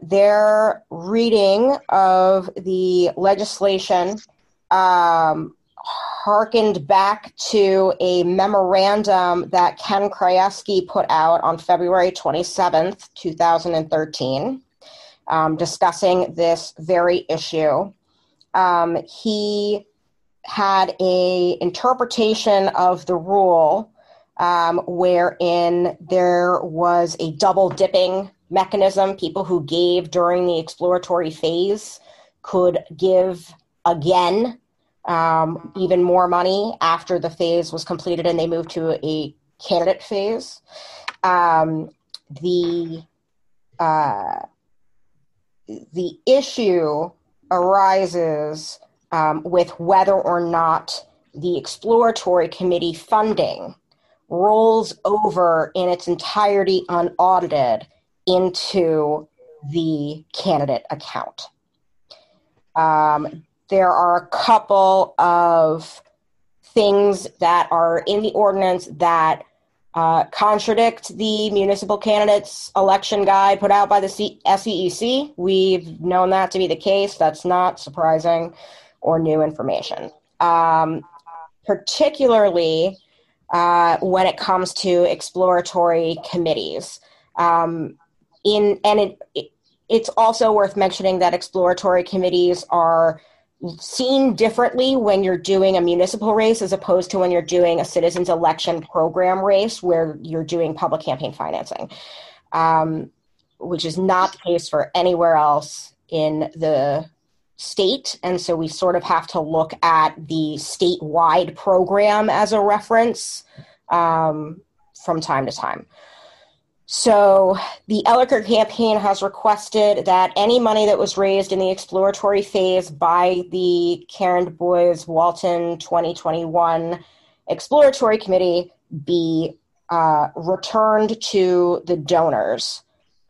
Speaker 3: Their reading of the legislation hearkened back to a memorandum that Ken Krajewski put out on February 27th, 2013, discussing this very issue. He had a interpretation of the rule wherein there was a double dipping mechanism. People who gave during the exploratory phase could give again even more money after the phase was completed and they moved to a candidate phase. The issue arises with whether or not the exploratory committee funding rolls over in its entirety unaudited into the candidate account. There are a couple of things that are in the ordinance that contradict the municipal candidates election guide put out by the SEEC. We've known that to be the case. That's not surprising or new information. Particularly when it comes to exploratory committees. It's also worth mentioning that exploratory committees are seen differently when you're doing a municipal race as opposed to when you're doing a citizens election program race where you're doing public campaign financing, which is not the case for anywhere else in the state. And so we sort of have to look at the statewide program as a reference from time to time. So the Ellicott campaign has requested that any money that was raised in the exploratory phase by the Karen Du Bois Walton 2021 Exploratory Committee be returned to the donors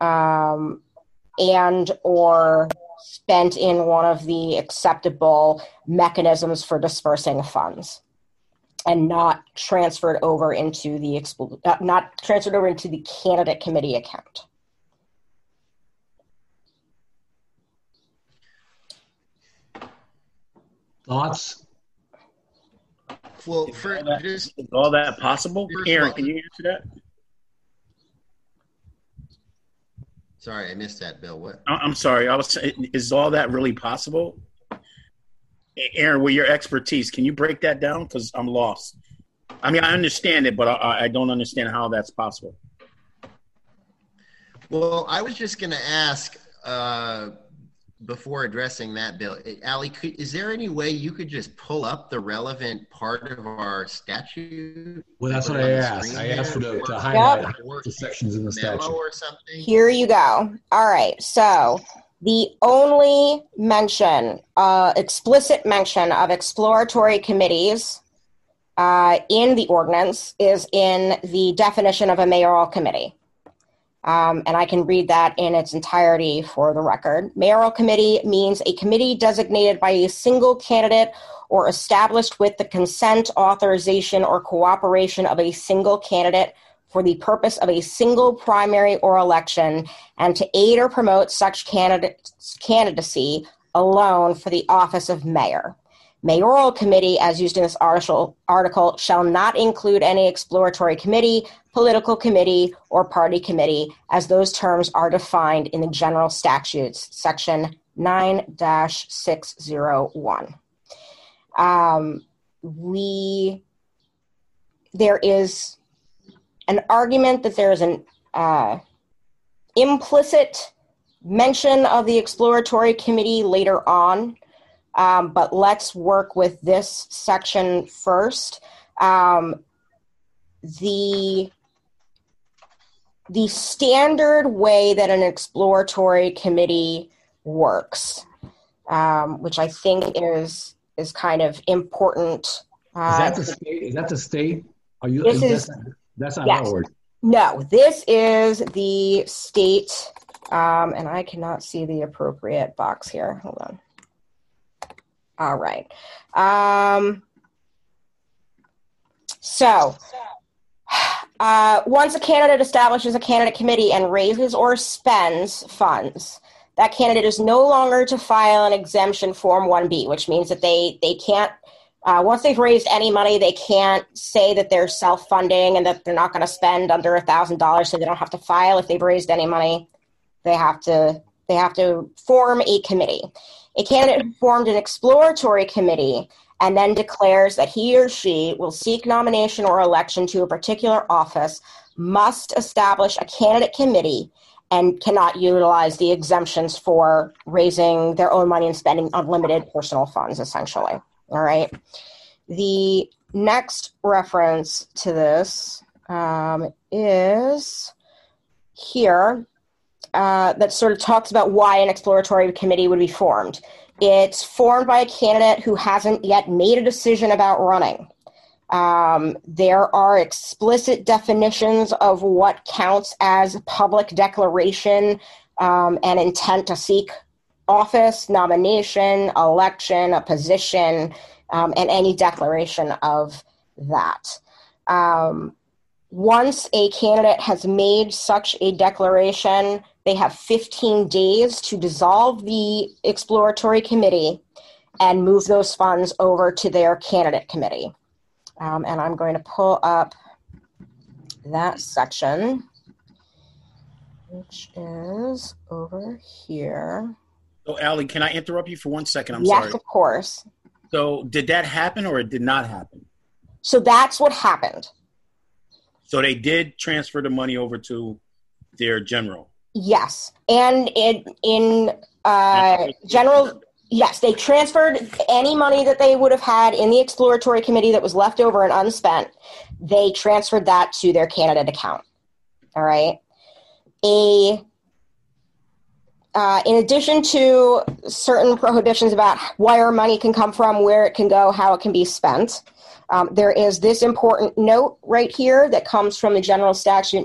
Speaker 3: and or spent in one of the acceptable mechanisms for dispersing funds, and not transferred over into the candidate committee account.
Speaker 1: Thoughts?
Speaker 5: Well,
Speaker 4: is all that possible? Aaron, can you answer that?
Speaker 5: Sorry, I missed that, Bill. What?
Speaker 4: I'm sorry. I was saying, is all that really possible? Aaron, with your expertise, can you break that down? Because I'm lost. I mean, I understand it, but I don't understand how that's possible.
Speaker 5: Well, I was just going to ask, before addressing that, Bill, Ali, is there any way you could just pull up the relevant part of our statute?
Speaker 1: Well, that's what I asked. I asked for to highlight the sections in the statute.
Speaker 5: Or something?
Speaker 3: Here you go. All right. So the only mention, explicit mention of exploratory committees in the ordinance is in the definition of a mayoral committee. And I can read that in its entirety for the record. Mayoral committee means a committee designated by a single candidate or established with the consent, authorization, or cooperation of a single candidate for the purpose of a single primary or election and to aid or promote such candidacy alone for the office of mayor. Mayoral committee, as used in this article, shall not include any exploratory committee, political committee, or party committee, as those terms are defined in the general statutes, section 9-601. There is an argument that there is an implicit mention of the exploratory committee later on, but let's work with this section first. The standard way that an exploratory committee works, which I think is kind of important.
Speaker 1: Is that the state? Is that the state? That's not
Speaker 3: yes.
Speaker 1: our word.
Speaker 3: No, this is the state, and I cannot see the appropriate box here. Hold on. All right. So once a candidate establishes a candidate committee and raises or spends funds, that candidate is no longer to file an exemption form 1B, which means that they can't Once they've raised any money, they can't say that they're self-funding and that they're not going to spend under $1,000, so they don't have to file if they've raised any money. They have to form a committee. A candidate who formed an exploratory committee and then declares that he or she will seek nomination or election to a particular office must establish a candidate committee and cannot utilize the exemptions for raising their own money and spending unlimited personal funds, essentially. All right. The next reference to this is here that sort of talks about why an exploratory committee would be formed. It's formed by a candidate who hasn't yet made a decision about running. There are explicit definitions of what counts as public declaration and intent to seek office, nomination, election, a position, and any declaration of that. Once a candidate has made such a declaration, they have 15 days to dissolve the exploratory committee and move those funds over to their candidate committee. And I'm going to pull up that section, which is over here.
Speaker 4: So, Allie, can I interrupt you for 1 second? I'm sorry.
Speaker 3: Yes, of course.
Speaker 4: So did that happen or it did not happen?
Speaker 3: So that's what happened.
Speaker 4: So they did transfer the money over to their general?
Speaker 3: Yes. And in general, yes, they transferred any money that they would have had in the exploratory committee that was left over and unspent. They transferred that to their candidate account. All right. In addition to certain prohibitions about where money can come from, where it can go, how it can be spent, there is this important note right here that comes from the General Statute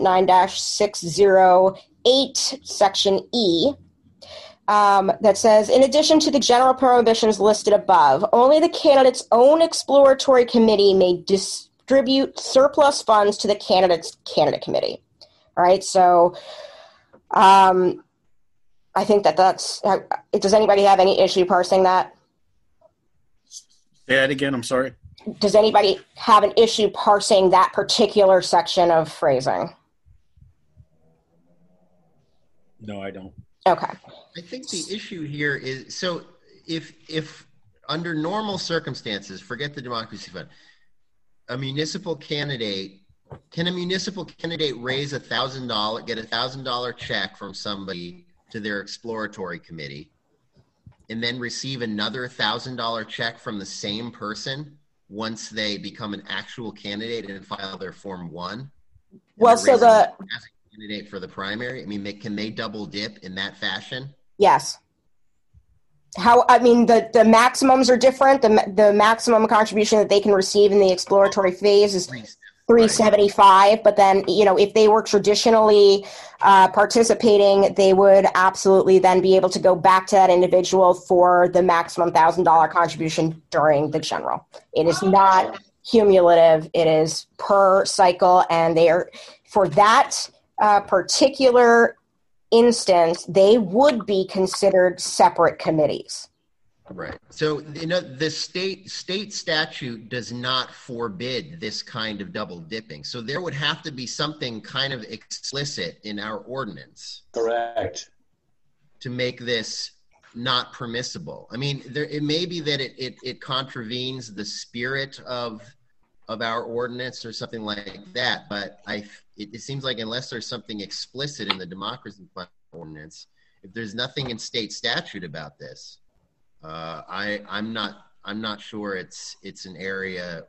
Speaker 3: 9-608, Section E, that says, in addition to the general prohibitions listed above, only the candidate's own exploratory committee may distribute surplus funds to the candidate's candidate committee. All right, so I think that's, does anybody have any issue parsing that?
Speaker 4: Say that again, I'm sorry.
Speaker 3: Does anybody have an issue parsing that particular section of phrasing?
Speaker 4: No, I don't.
Speaker 3: Okay.
Speaker 5: I think the issue here is, so if under normal circumstances, forget the Democracy Fund, can a municipal candidate raise $1,000, get $1,000 check from somebody to their exploratory committee and then receive another $1,000 check from the same person once they become an actual candidate and file their Form 1?
Speaker 3: Well, so as a
Speaker 5: candidate for the primary, can they double dip in that fashion?
Speaker 3: Yes. The maximums are different. The maximum contribution that they can receive in the exploratory phase is $375, but then, if they were traditionally participating, they would absolutely then be able to go back to that individual for the maximum $1,000 contribution during the general. It is not cumulative. It is per cycle, and they are, for that particular instance, they would be considered separate committees.
Speaker 5: Right. So, the state statute does not forbid this kind of double dipping. So there would have to be something kind of explicit in our ordinance.
Speaker 1: Correct.
Speaker 5: To make this not permissible. It may be that it contravenes the spirit of our ordinance or something like that, but it seems like unless there's something explicit in the Democracy Fund ordinance, if there's nothing in state statute about this, I'm not sure it's an area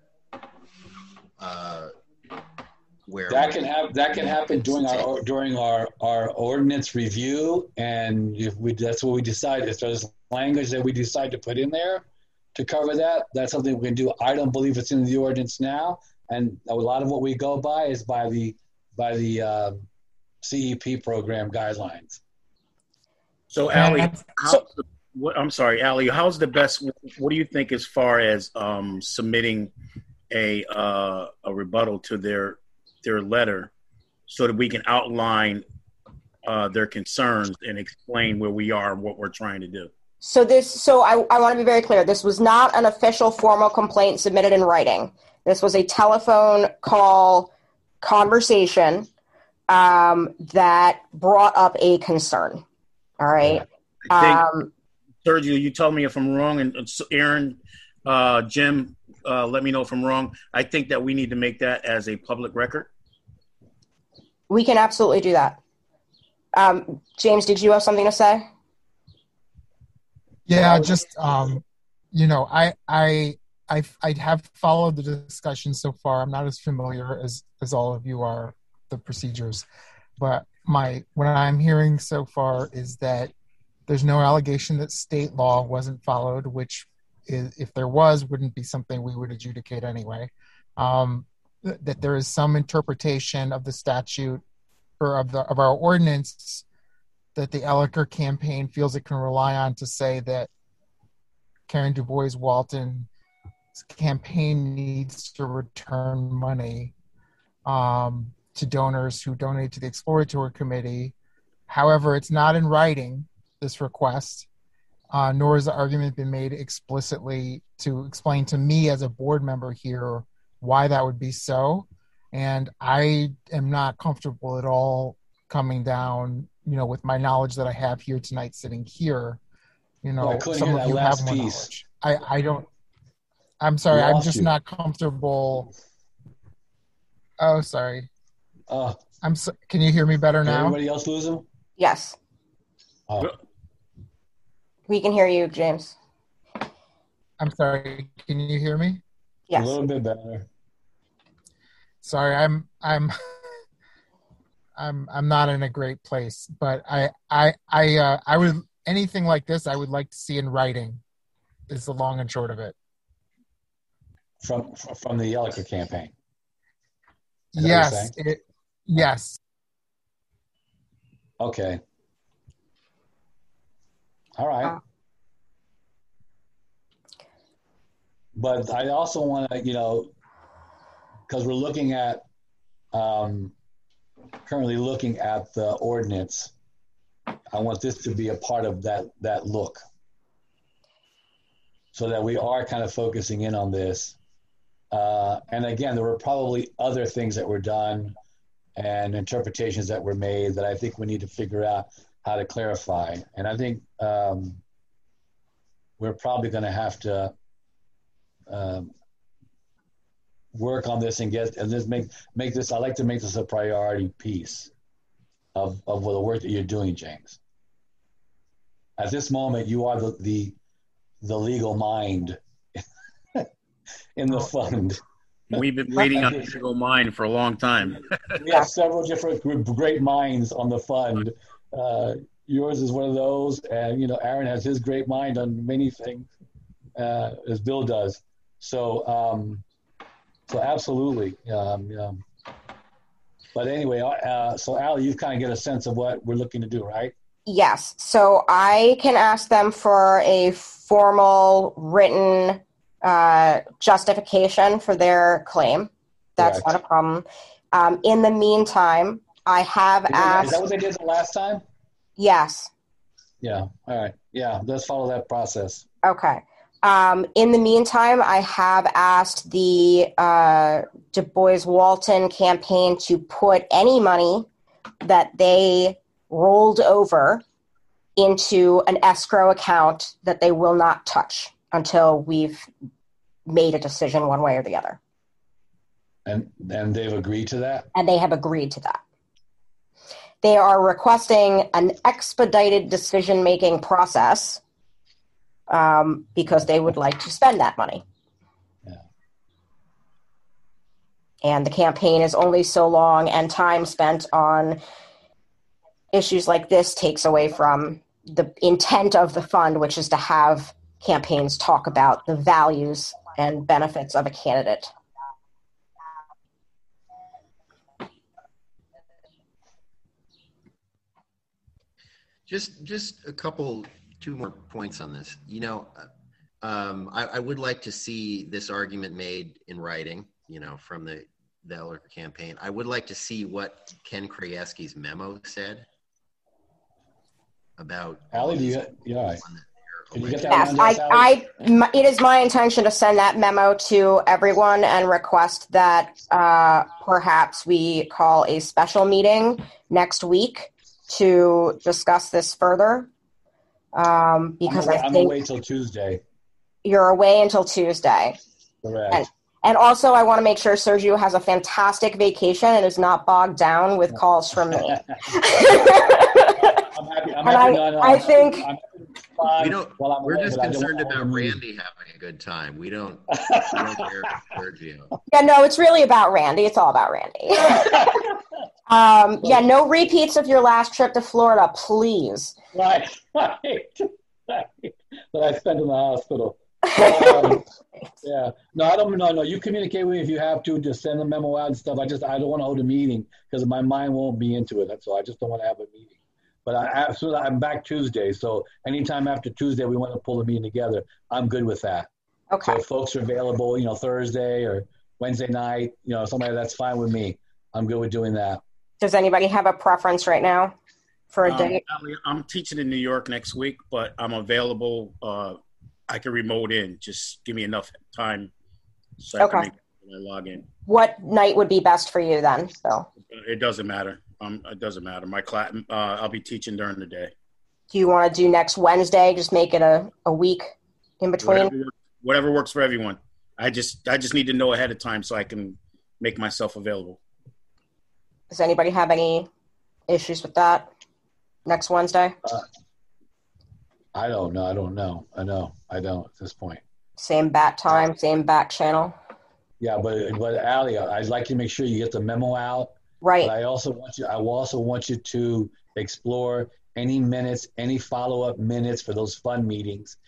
Speaker 5: where
Speaker 1: that can happen during our ordinance review, and that's what we decide. If there's language that we decide to put in there to cover that, that's something we can do. I don't believe it's in the ordinance now, and a lot of what we go by is by the CEP program guidelines.
Speaker 4: So, Allie, I'm sorry, Allie, how's the best, what do you think as far as submitting a rebuttal to their letter so that we can outline their concerns and explain where we are and what we're trying to do?
Speaker 3: So I want to be very clear. This was not an official formal complaint submitted in writing. This was a telephone call conversation that brought up a concern. All right.
Speaker 4: Sergio, you tell me if I'm wrong, and Aaron, Jim, let me know if I'm wrong. I think that we need to make that as a public record.
Speaker 3: We can absolutely do that. James, did you have something to say?
Speaker 6: Yeah, just you know, I have followed the discussion so far. I'm not as familiar as all of you are the procedures, but what I'm hearing so far is that there's no allegation that state law wasn't followed, which is, if there was, wouldn't be something we would adjudicate anyway. That there is some interpretation of the statute or of our ordinance that the Elliker campaign feels it can rely on to say that Karen DuBois Walton's campaign needs to return money to donors who donate to the exploratory committee. However, it's not in writing, this request, nor has the argument been made explicitly to explain to me as a board member here why that would be so. And I am not comfortable at all coming down, you know, with my knowledge that I have here tonight, sitting here, you know,
Speaker 1: I couldn't
Speaker 6: some
Speaker 1: hear
Speaker 6: of
Speaker 1: that
Speaker 6: you have
Speaker 1: last
Speaker 6: more
Speaker 1: piece.
Speaker 6: knowledge. I don't, I'm sorry, I'm just
Speaker 1: you.
Speaker 6: not comfortable. Oh, sorry. Can you hear me better
Speaker 1: Did
Speaker 6: now?
Speaker 1: everybody else lose him?
Speaker 3: Yes.
Speaker 1: Oh.
Speaker 3: We can hear you, James.
Speaker 6: I'm sorry. Can you hear me?
Speaker 3: Yes.
Speaker 1: A little bit better.
Speaker 6: Sorry, I'm not in a great place, but I would, anything like this I would like to see in writing is the long and short of it.
Speaker 1: From the Elliker campaign.
Speaker 6: Yes. Yes.
Speaker 1: Okay. All right. But I also want to, you know, because we're looking at, currently looking at the ordinance, I want this to be a part of that look, so that we are kind of focusing in on this. And again, there were probably other things that were done and interpretations that were made that I think we need to figure out how to clarify. And I think we're probably going to have to work on this and just make this. I like to make this a priority piece of the work that you're doing, James. At this moment, you are the legal mind in the fund.
Speaker 4: We've been waiting on the legal mind for a long time.
Speaker 1: We have several different great minds on the fund. Yours is one of those, and you know, Aaron has his great mind on many things, as Bill does. So absolutely. But anyway, so Allie, you've kind of get a sense of what we're looking to do, right?
Speaker 3: Yes. So I can ask them for a formal written justification for their claim. That's
Speaker 1: Correct.
Speaker 3: not a problem. In the meantime, I have asked.
Speaker 1: Is that what they did the last time?
Speaker 3: Yes.
Speaker 1: Yeah. All right. Yeah. Let's follow that process.
Speaker 3: Okay. In the meantime, I have asked the Du Bois Walton campaign to put any money that they rolled over into an escrow account that they will not touch until we've made a decision one way or the other.
Speaker 1: And they've agreed to that?
Speaker 3: And they have agreed to that. They are requesting an expedited decision-making process because they would like to spend that money.
Speaker 1: Yeah.
Speaker 3: And the campaign is only so long, and time spent on issues like this takes away from the intent of the fund, which is to have campaigns talk about the values and benefits of a candidate.
Speaker 5: Just two more points on this. You know, I would like to see this argument made in writing, you know, from the Elliker campaign. I would like to see what Ken Krajewski's memo said about
Speaker 1: Allie, do you? Yeah. Can you get that
Speaker 3: Yes,
Speaker 1: around us, Ally?
Speaker 3: it is my intention to send that memo to everyone and request that perhaps we call a special meeting next week to discuss this further. Because
Speaker 1: I'm away till Tuesday.
Speaker 3: You're away until Tuesday.
Speaker 1: Correct.
Speaker 3: And also, I want to make sure Sergio has a fantastic vacation and is not bogged down with calls from me. I think
Speaker 5: we're just concerned about Randy having a good time. We don't care about Sergio.
Speaker 3: Yeah, no, it's really about Randy. It's all about Randy. No repeats of your last trip to Florida, please.
Speaker 1: Right. That I spent in the hospital. Yeah. No, I don't. No. You communicate with me if you have to. Just send a memo out and stuff. I don't want to hold a meeting because my mind won't be into it. That's all. I just don't want to have a meeting. But I'm back Tuesday, so anytime after Tuesday we want to pull a meeting together, I'm good with that.
Speaker 3: Okay.
Speaker 1: So if folks are available, Thursday or Wednesday night, somebody that's fine with me. I'm good with doing that.
Speaker 3: Does anybody have a preference right now for a date?
Speaker 4: I'm teaching in New York next week, but I'm available. I can remote in. Just give me enough time so I can log in.
Speaker 3: What night would be best for you then, Bill?
Speaker 4: It doesn't matter. It doesn't matter. My class, I'll be teaching during the day.
Speaker 3: Do you want to do next Wednesday? Just make it a week in between?
Speaker 4: Whatever works for everyone. I just need to know ahead of time so I can make myself available.
Speaker 3: Does anybody have any issues with that next Wednesday?
Speaker 1: I don't know. I don't at this point.
Speaker 3: Same bat time, same back channel.
Speaker 1: Yeah, but Allie, I'd like to make sure you get the memo out.
Speaker 3: Right.
Speaker 1: But I will also want you to explore any follow-up minutes for those fund meetings.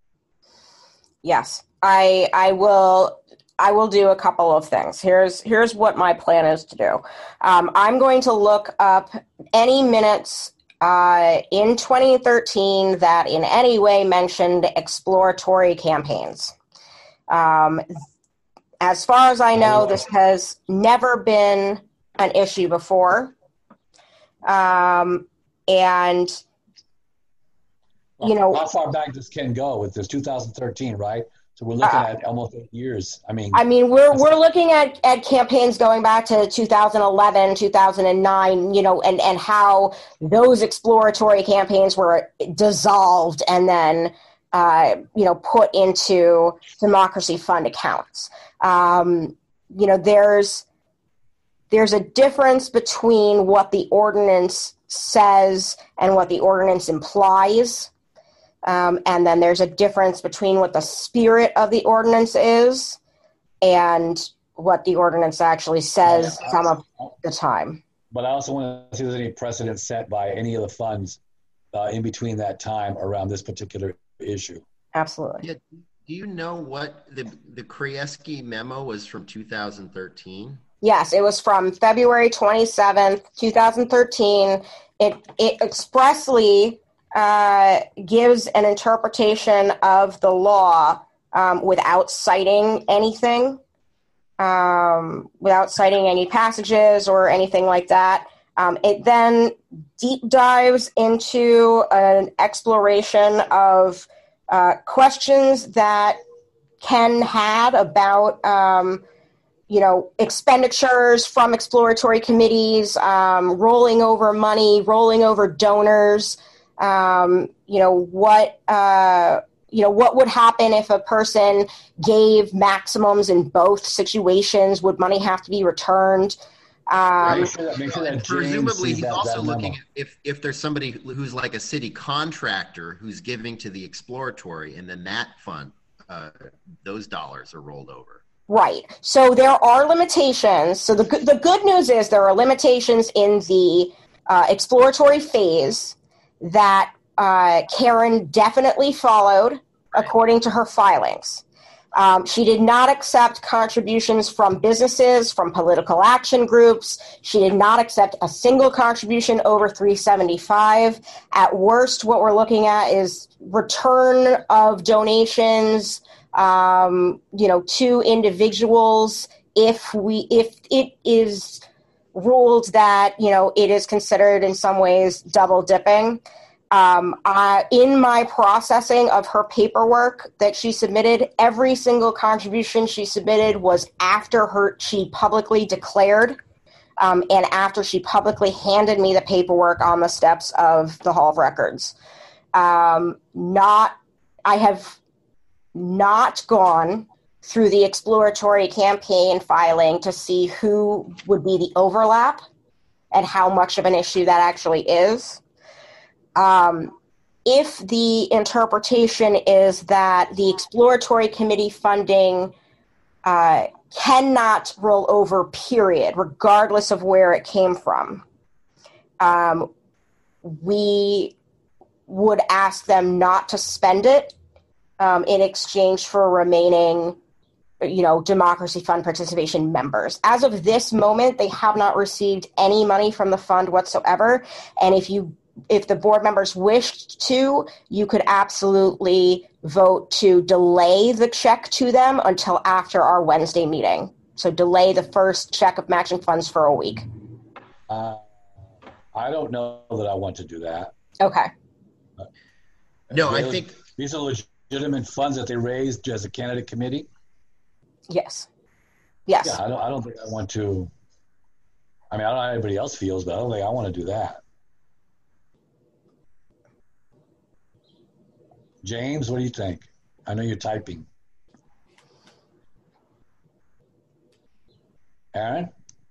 Speaker 3: Yes, I will do a couple of things. Here's what my plan is to do. I'm going to look up any minutes in 2013 that in any way mentioned exploratory campaigns. As far as I know, this has never been an issue before. And,
Speaker 1: how far back this can go with this 2013, right? So we're looking at almost 8 years.
Speaker 3: We're looking at campaigns going back to 2011, 2009, and how those exploratory campaigns were dissolved and then, put into Democracy Fund accounts. There's a difference between what the ordinance says and what the ordinance implies. And then there's a difference between what the spirit of the ordinance is and what the ordinance actually says some of the time.
Speaker 1: But I also want to see if there's any precedent set by any of the funds in between that time around this particular issue.
Speaker 3: Absolutely.
Speaker 5: Yeah. Do you know what the Krajewski memo was from 2013?
Speaker 3: Yes, it was from February 27th, 2013. It expressly gives an interpretation of the law without citing anything, without citing any passages or anything like that. It then deep dives into an exploration of questions that Ken had about expenditures from exploratory committees, rolling over money, rolling over donors. What would happen if a person gave maximums in both situations? Would money have to be returned?
Speaker 5: Make sure that presumably he's also looking at if there's somebody who's like a city contractor who's giving to the exploratory, and then that fund, those dollars are rolled over.
Speaker 3: Right. So there are limitations. So the good news is there are limitations in the exploratory phase that Karen definitely followed according to her filings. She did not accept contributions from businesses, from political action groups. She did not accept a single contribution over $375. At worst, what we're looking at is return of donations, to individuals if it is ruled that, it is considered in some ways double dipping. In my processing of her paperwork that she submitted, every single contribution she submitted was after she publicly declared and after she publicly handed me the paperwork on the steps of the Hall of Records. I have not gone through the exploratory campaign filing to see who would be the overlap and how much of an issue that actually is. If the interpretation is that the exploratory committee funding cannot roll over, period, regardless of where it came from, we would ask them not to spend it in exchange for remaining, Democracy Fund participation members. As of this moment, they have not received any money from the fund whatsoever. And if the board members wished to, you could absolutely vote to delay the check to them until after our Wednesday meeting. So delay the first check of matching funds for a week.
Speaker 1: I don't know that I want to do that.
Speaker 3: Okay.
Speaker 5: No, I think
Speaker 1: these are legitimate funds that they raised as a candidate committee.
Speaker 3: Yes.
Speaker 1: Yeah, I don't think I want to. I mean, I don't know how anybody else feels, but I don't think I want to do that. James, what do you think? I know you're typing. Aaron?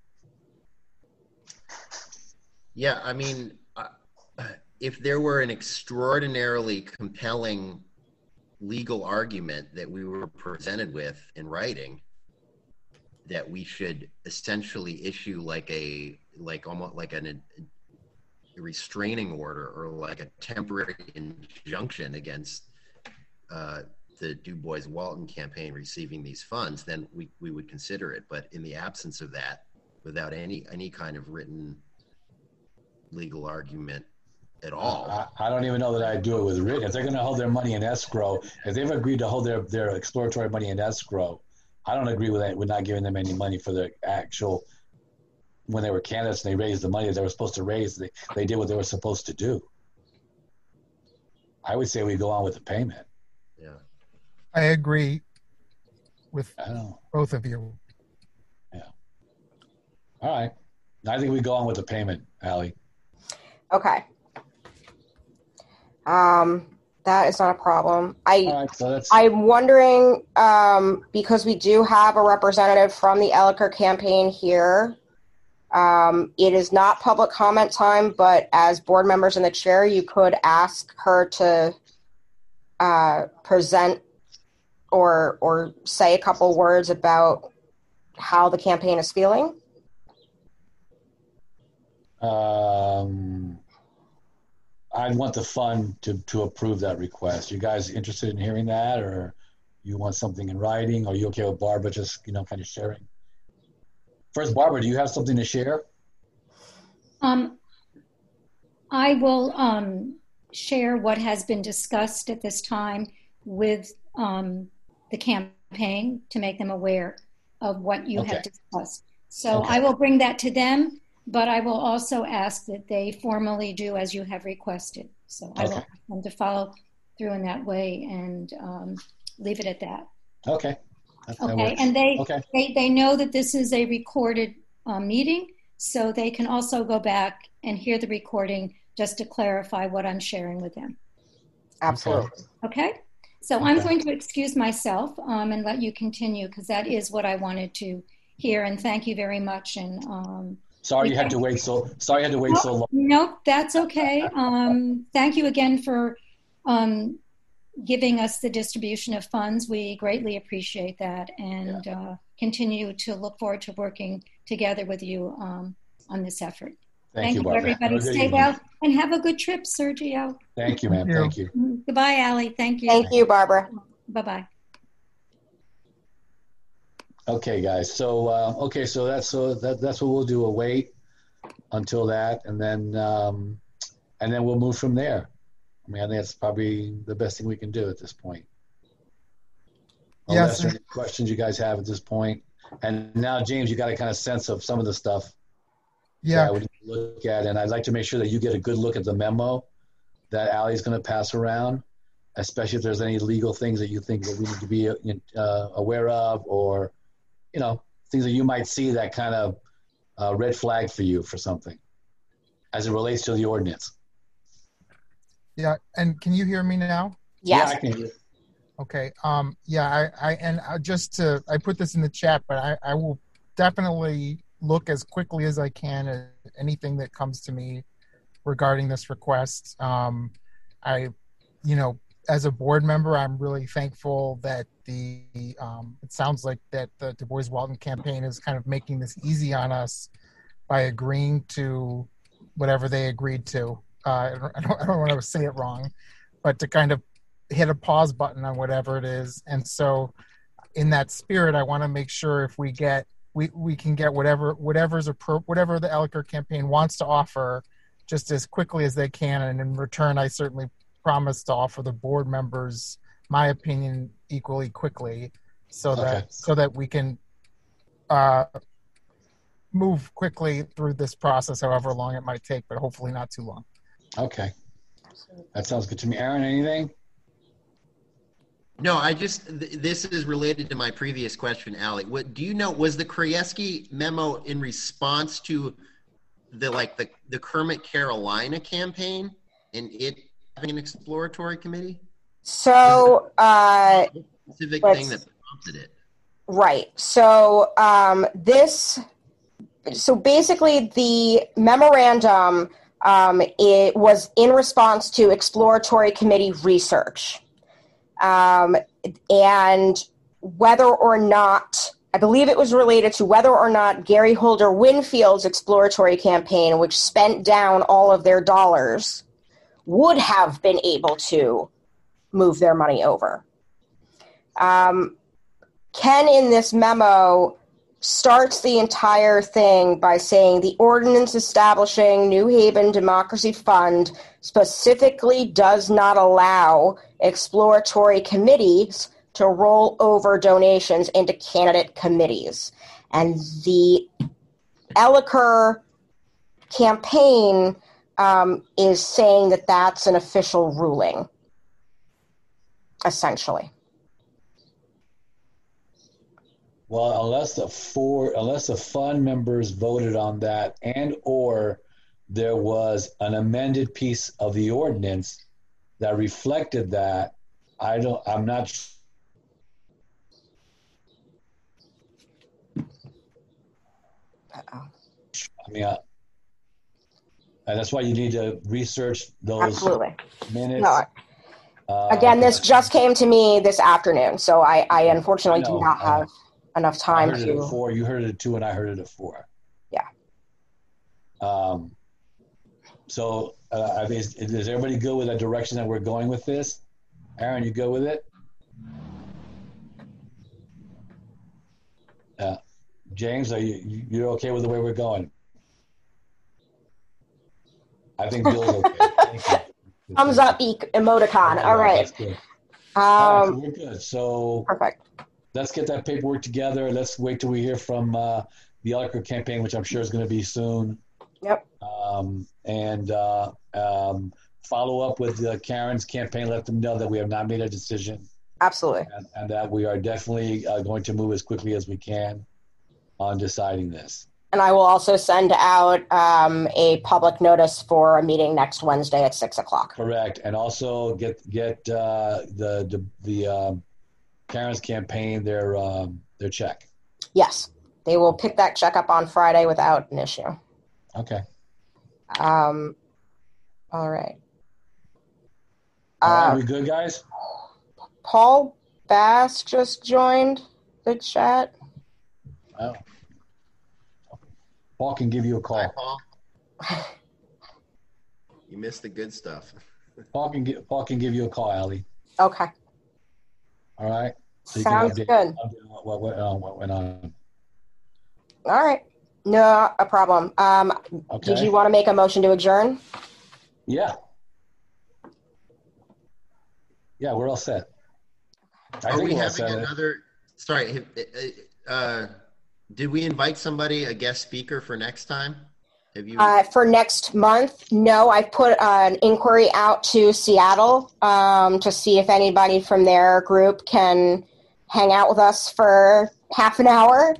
Speaker 5: Yeah, I mean, if there were an extraordinarily compelling legal argument that we were presented with in writing, that we should essentially issue almost like a restraining order or like a temporary injunction against the Du Bois-Walton campaign receiving these funds, then we would consider it. But in the absence of that, without any kind of written legal argument at all.
Speaker 1: I don't even know that I'd do it with written. If they're going to hold their money in escrow, if they've agreed to hold their exploratory money in escrow, I don't agree with that. With not giving them any money for the actual, when they were candidates and they raised the money that they were supposed to raise, they did what they were supposed to do. I would say we go on with the payment.
Speaker 5: Yeah,
Speaker 6: I agree with both of you.
Speaker 1: Yeah. All right. I think we go on with the payment, Allie.
Speaker 3: Okay. That is not a problem. I'm wondering, because we do have a representative from the Ellicott campaign here. It is not public comment time, but as board members in the chair, you could ask her to present or say a couple words about how the campaign is feeling.
Speaker 1: I'd want the fund to approve that request. You guys interested in hearing that, or you want something in writing? Or are you okay with Barbara just, kind of sharing? First, Barbara, do you have something to share?
Speaker 7: I will share what has been discussed at this time with the campaign to make them aware of what you have discussed. So I will bring that to them, but I will also ask that they formally do as you have requested. So I will ask them to follow through in that way and leave it at that.
Speaker 1: Okay.
Speaker 7: Okay, and they know that this is a recorded meeting, so they can also go back and hear the recording just to clarify what I'm sharing with them.
Speaker 3: Absolutely.
Speaker 7: Okay, so I'm going to excuse myself and let you continue because that is what I wanted to hear, and thank you very much. And
Speaker 1: sorry you had to wait so long.
Speaker 7: No, that's okay. Thank you again for giving us the distribution of funds. We greatly appreciate that and continue to look forward to working together with you on this effort.
Speaker 1: Thank you,
Speaker 7: everybody. Stay well and have a good trip, Sergio.
Speaker 1: Thank you, ma'am. Thank you.
Speaker 7: Goodbye, Allie. Thank you.
Speaker 3: Thank you, Barbara.
Speaker 7: Bye-bye.
Speaker 1: Okay, guys. So that's what we'll do. We'll wait until that, and then we'll move from there. I mean, I think that's probably the best thing we can do at this point. Unless there are any questions you guys have at this point. And now, James, you got a kind of sense of some of the stuff.
Speaker 6: Yeah.
Speaker 1: That I would look at, and I'd like to make sure that you get a good look at the memo that Allie's going to pass around, especially if there's any legal things that you think that we need to be aware of, or, things that you might see that kind of red flag for you for something as it relates to the ordinance.
Speaker 6: Yeah, and can you hear me now?
Speaker 3: Yes.
Speaker 1: Yeah, I can hear.
Speaker 6: Okay. I put this in the chat, but I will definitely look as quickly as I can at anything that comes to me regarding this request. As a board member, I'm really thankful that it sounds like that the Du Bois Walton campaign is kind of making this easy on us by agreeing to whatever they agreed to. I don't want to say it wrong, but to kind of hit a pause button on whatever it is. And so in that spirit, I want to make sure if we can get whatever the Ellicott campaign wants to offer just as quickly as they can. And in return, I certainly promise to offer the board members my opinion equally quickly so that we can move quickly through this process, however long it might take, but hopefully not too long.
Speaker 1: Okay. That sounds good to me. Aaron, anything?
Speaker 5: No, this is related to my previous question, Allie. What do you know? Was the Krajewski memo in response to the Kermit Carolina campaign and it having an exploratory committee?
Speaker 3: So,
Speaker 5: specific thing that prompted it.
Speaker 3: Right. So, so basically the memorandum, it was in response to exploratory committee research. And whether or not, I believe it was related to whether or not Gary Holder Winfield's exploratory campaign, which spent down all of their dollars, would have been able to move their money over. Ken, in this memo, starts the entire thing by saying the ordinance establishing New Haven Democracy Fund specifically does not allow exploratory committees to roll over donations into candidate committees. And the Ellicott campaign is saying that that's an official ruling, essentially.
Speaker 1: Well, unless the fund members voted on that, and or there was an amended piece of the ordinance that reflected that, I'm not.
Speaker 3: Uh-oh.
Speaker 1: I mean, and that's why you need to research those
Speaker 3: Absolutely.
Speaker 1: minutes.
Speaker 3: No. Again, this just came to me this afternoon, so I unfortunately do not have enough time
Speaker 1: I heard it at 4. You heard it at 2, and I heard it at 4.
Speaker 3: Yeah.
Speaker 1: So, is everybody good with the direction that we're going with this? Aaron, you good with it? James, you're okay with the way we're going? I think Bill's okay. Thank you.
Speaker 3: Thumbs up, emoticon. All right.
Speaker 1: That's good. All right, so we're good. So
Speaker 3: Perfect.
Speaker 1: Let's get that paperwork together. Let's wait till we hear from the Ellicott campaign, which I'm sure is going to be soon.
Speaker 3: Yep.
Speaker 1: And follow up with Karen's campaign. Let them know that we have not made a decision.
Speaker 3: Absolutely.
Speaker 1: And that we are definitely going to move as quickly as we can on deciding this.
Speaker 3: And I will also send out a public notice for a meeting next Wednesday at 6:00.
Speaker 1: Correct. And also get the Karen's campaign their check.
Speaker 3: Yes. They will pick that check up on Friday without an issue.
Speaker 1: Okay.
Speaker 3: All right.
Speaker 1: All right, we good, guys?
Speaker 3: Paul Bass just joined the chat.
Speaker 1: Oh. Paul can give you a call.
Speaker 5: Hi, Paul. You missed the good stuff.
Speaker 1: Paul can give you a call, Allie.
Speaker 3: Okay.
Speaker 1: All right. So you
Speaker 3: Sounds
Speaker 1: can
Speaker 3: good.
Speaker 1: What went on?
Speaker 3: All right. No a problem.
Speaker 1: Okay.
Speaker 3: Did you want to make a motion to adjourn?
Speaker 1: Yeah. Yeah, we're all set.
Speaker 5: Are we having another? Sorry. Did we invite somebody, a guest speaker for next time? Have you?
Speaker 3: For next month, no. I've put an inquiry out to Seattle to see if anybody from their group can hang out with us for half an hour.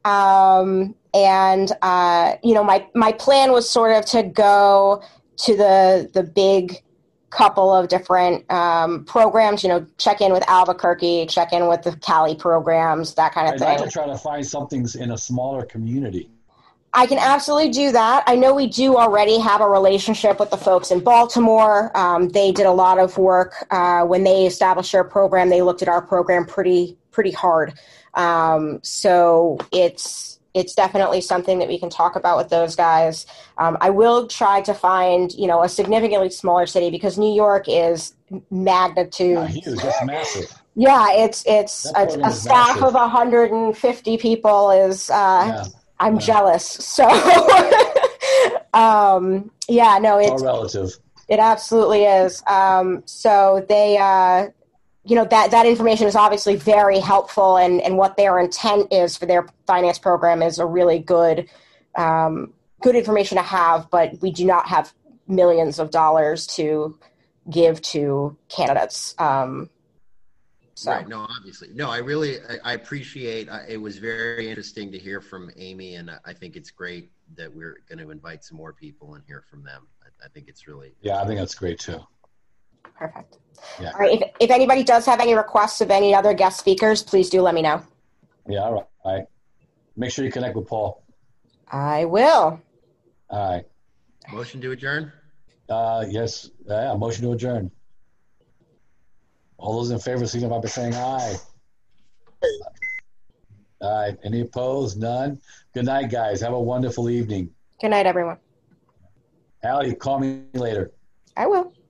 Speaker 3: My plan was sort of to go to the big couple of different programs, check in with Albuquerque, check in with the Cali programs, that kind of
Speaker 1: I'd
Speaker 3: thing.
Speaker 1: like to try to find something in a smaller community.
Speaker 3: I can absolutely do that. I know we do already have a relationship with the folks in Baltimore. They did a lot of work when they established their program. They looked at our program pretty hard. So it's definitely something that we can talk about with those guys. I will try to find, a significantly smaller city because New York is magnitude.
Speaker 1: Not huge, that's massive.
Speaker 3: Yeah, it's a staff
Speaker 1: massive.
Speaker 3: of 150 people is. I'm jealous. So,
Speaker 1: it's
Speaker 3: it's all
Speaker 1: relative.
Speaker 3: It absolutely is. So they, that information is obviously very helpful, and what their intent is for their finance program is a really good information to have. But we do not have millions of dollars to give to candidates. So.
Speaker 5: Right. No, obviously. No, I appreciate, it was very interesting to hear from Amy, and I think it's great that we're going to invite some more people and hear from them. I think it's really.
Speaker 1: Yeah, I think that's great too.
Speaker 3: Perfect.
Speaker 1: Yeah.
Speaker 3: All right. If anybody does have any requests of any other guest speakers, please do let me know.
Speaker 1: Yeah. All right. Make sure you connect with Paul.
Speaker 3: I will.
Speaker 1: All right.
Speaker 5: Motion to adjourn?
Speaker 1: Yes. Motion to adjourn. All those in favor, signify by saying aye. All right. Any opposed? None. Good night, guys. Have a wonderful evening.
Speaker 3: Good night, everyone.
Speaker 1: Allie, call me later.
Speaker 3: I will.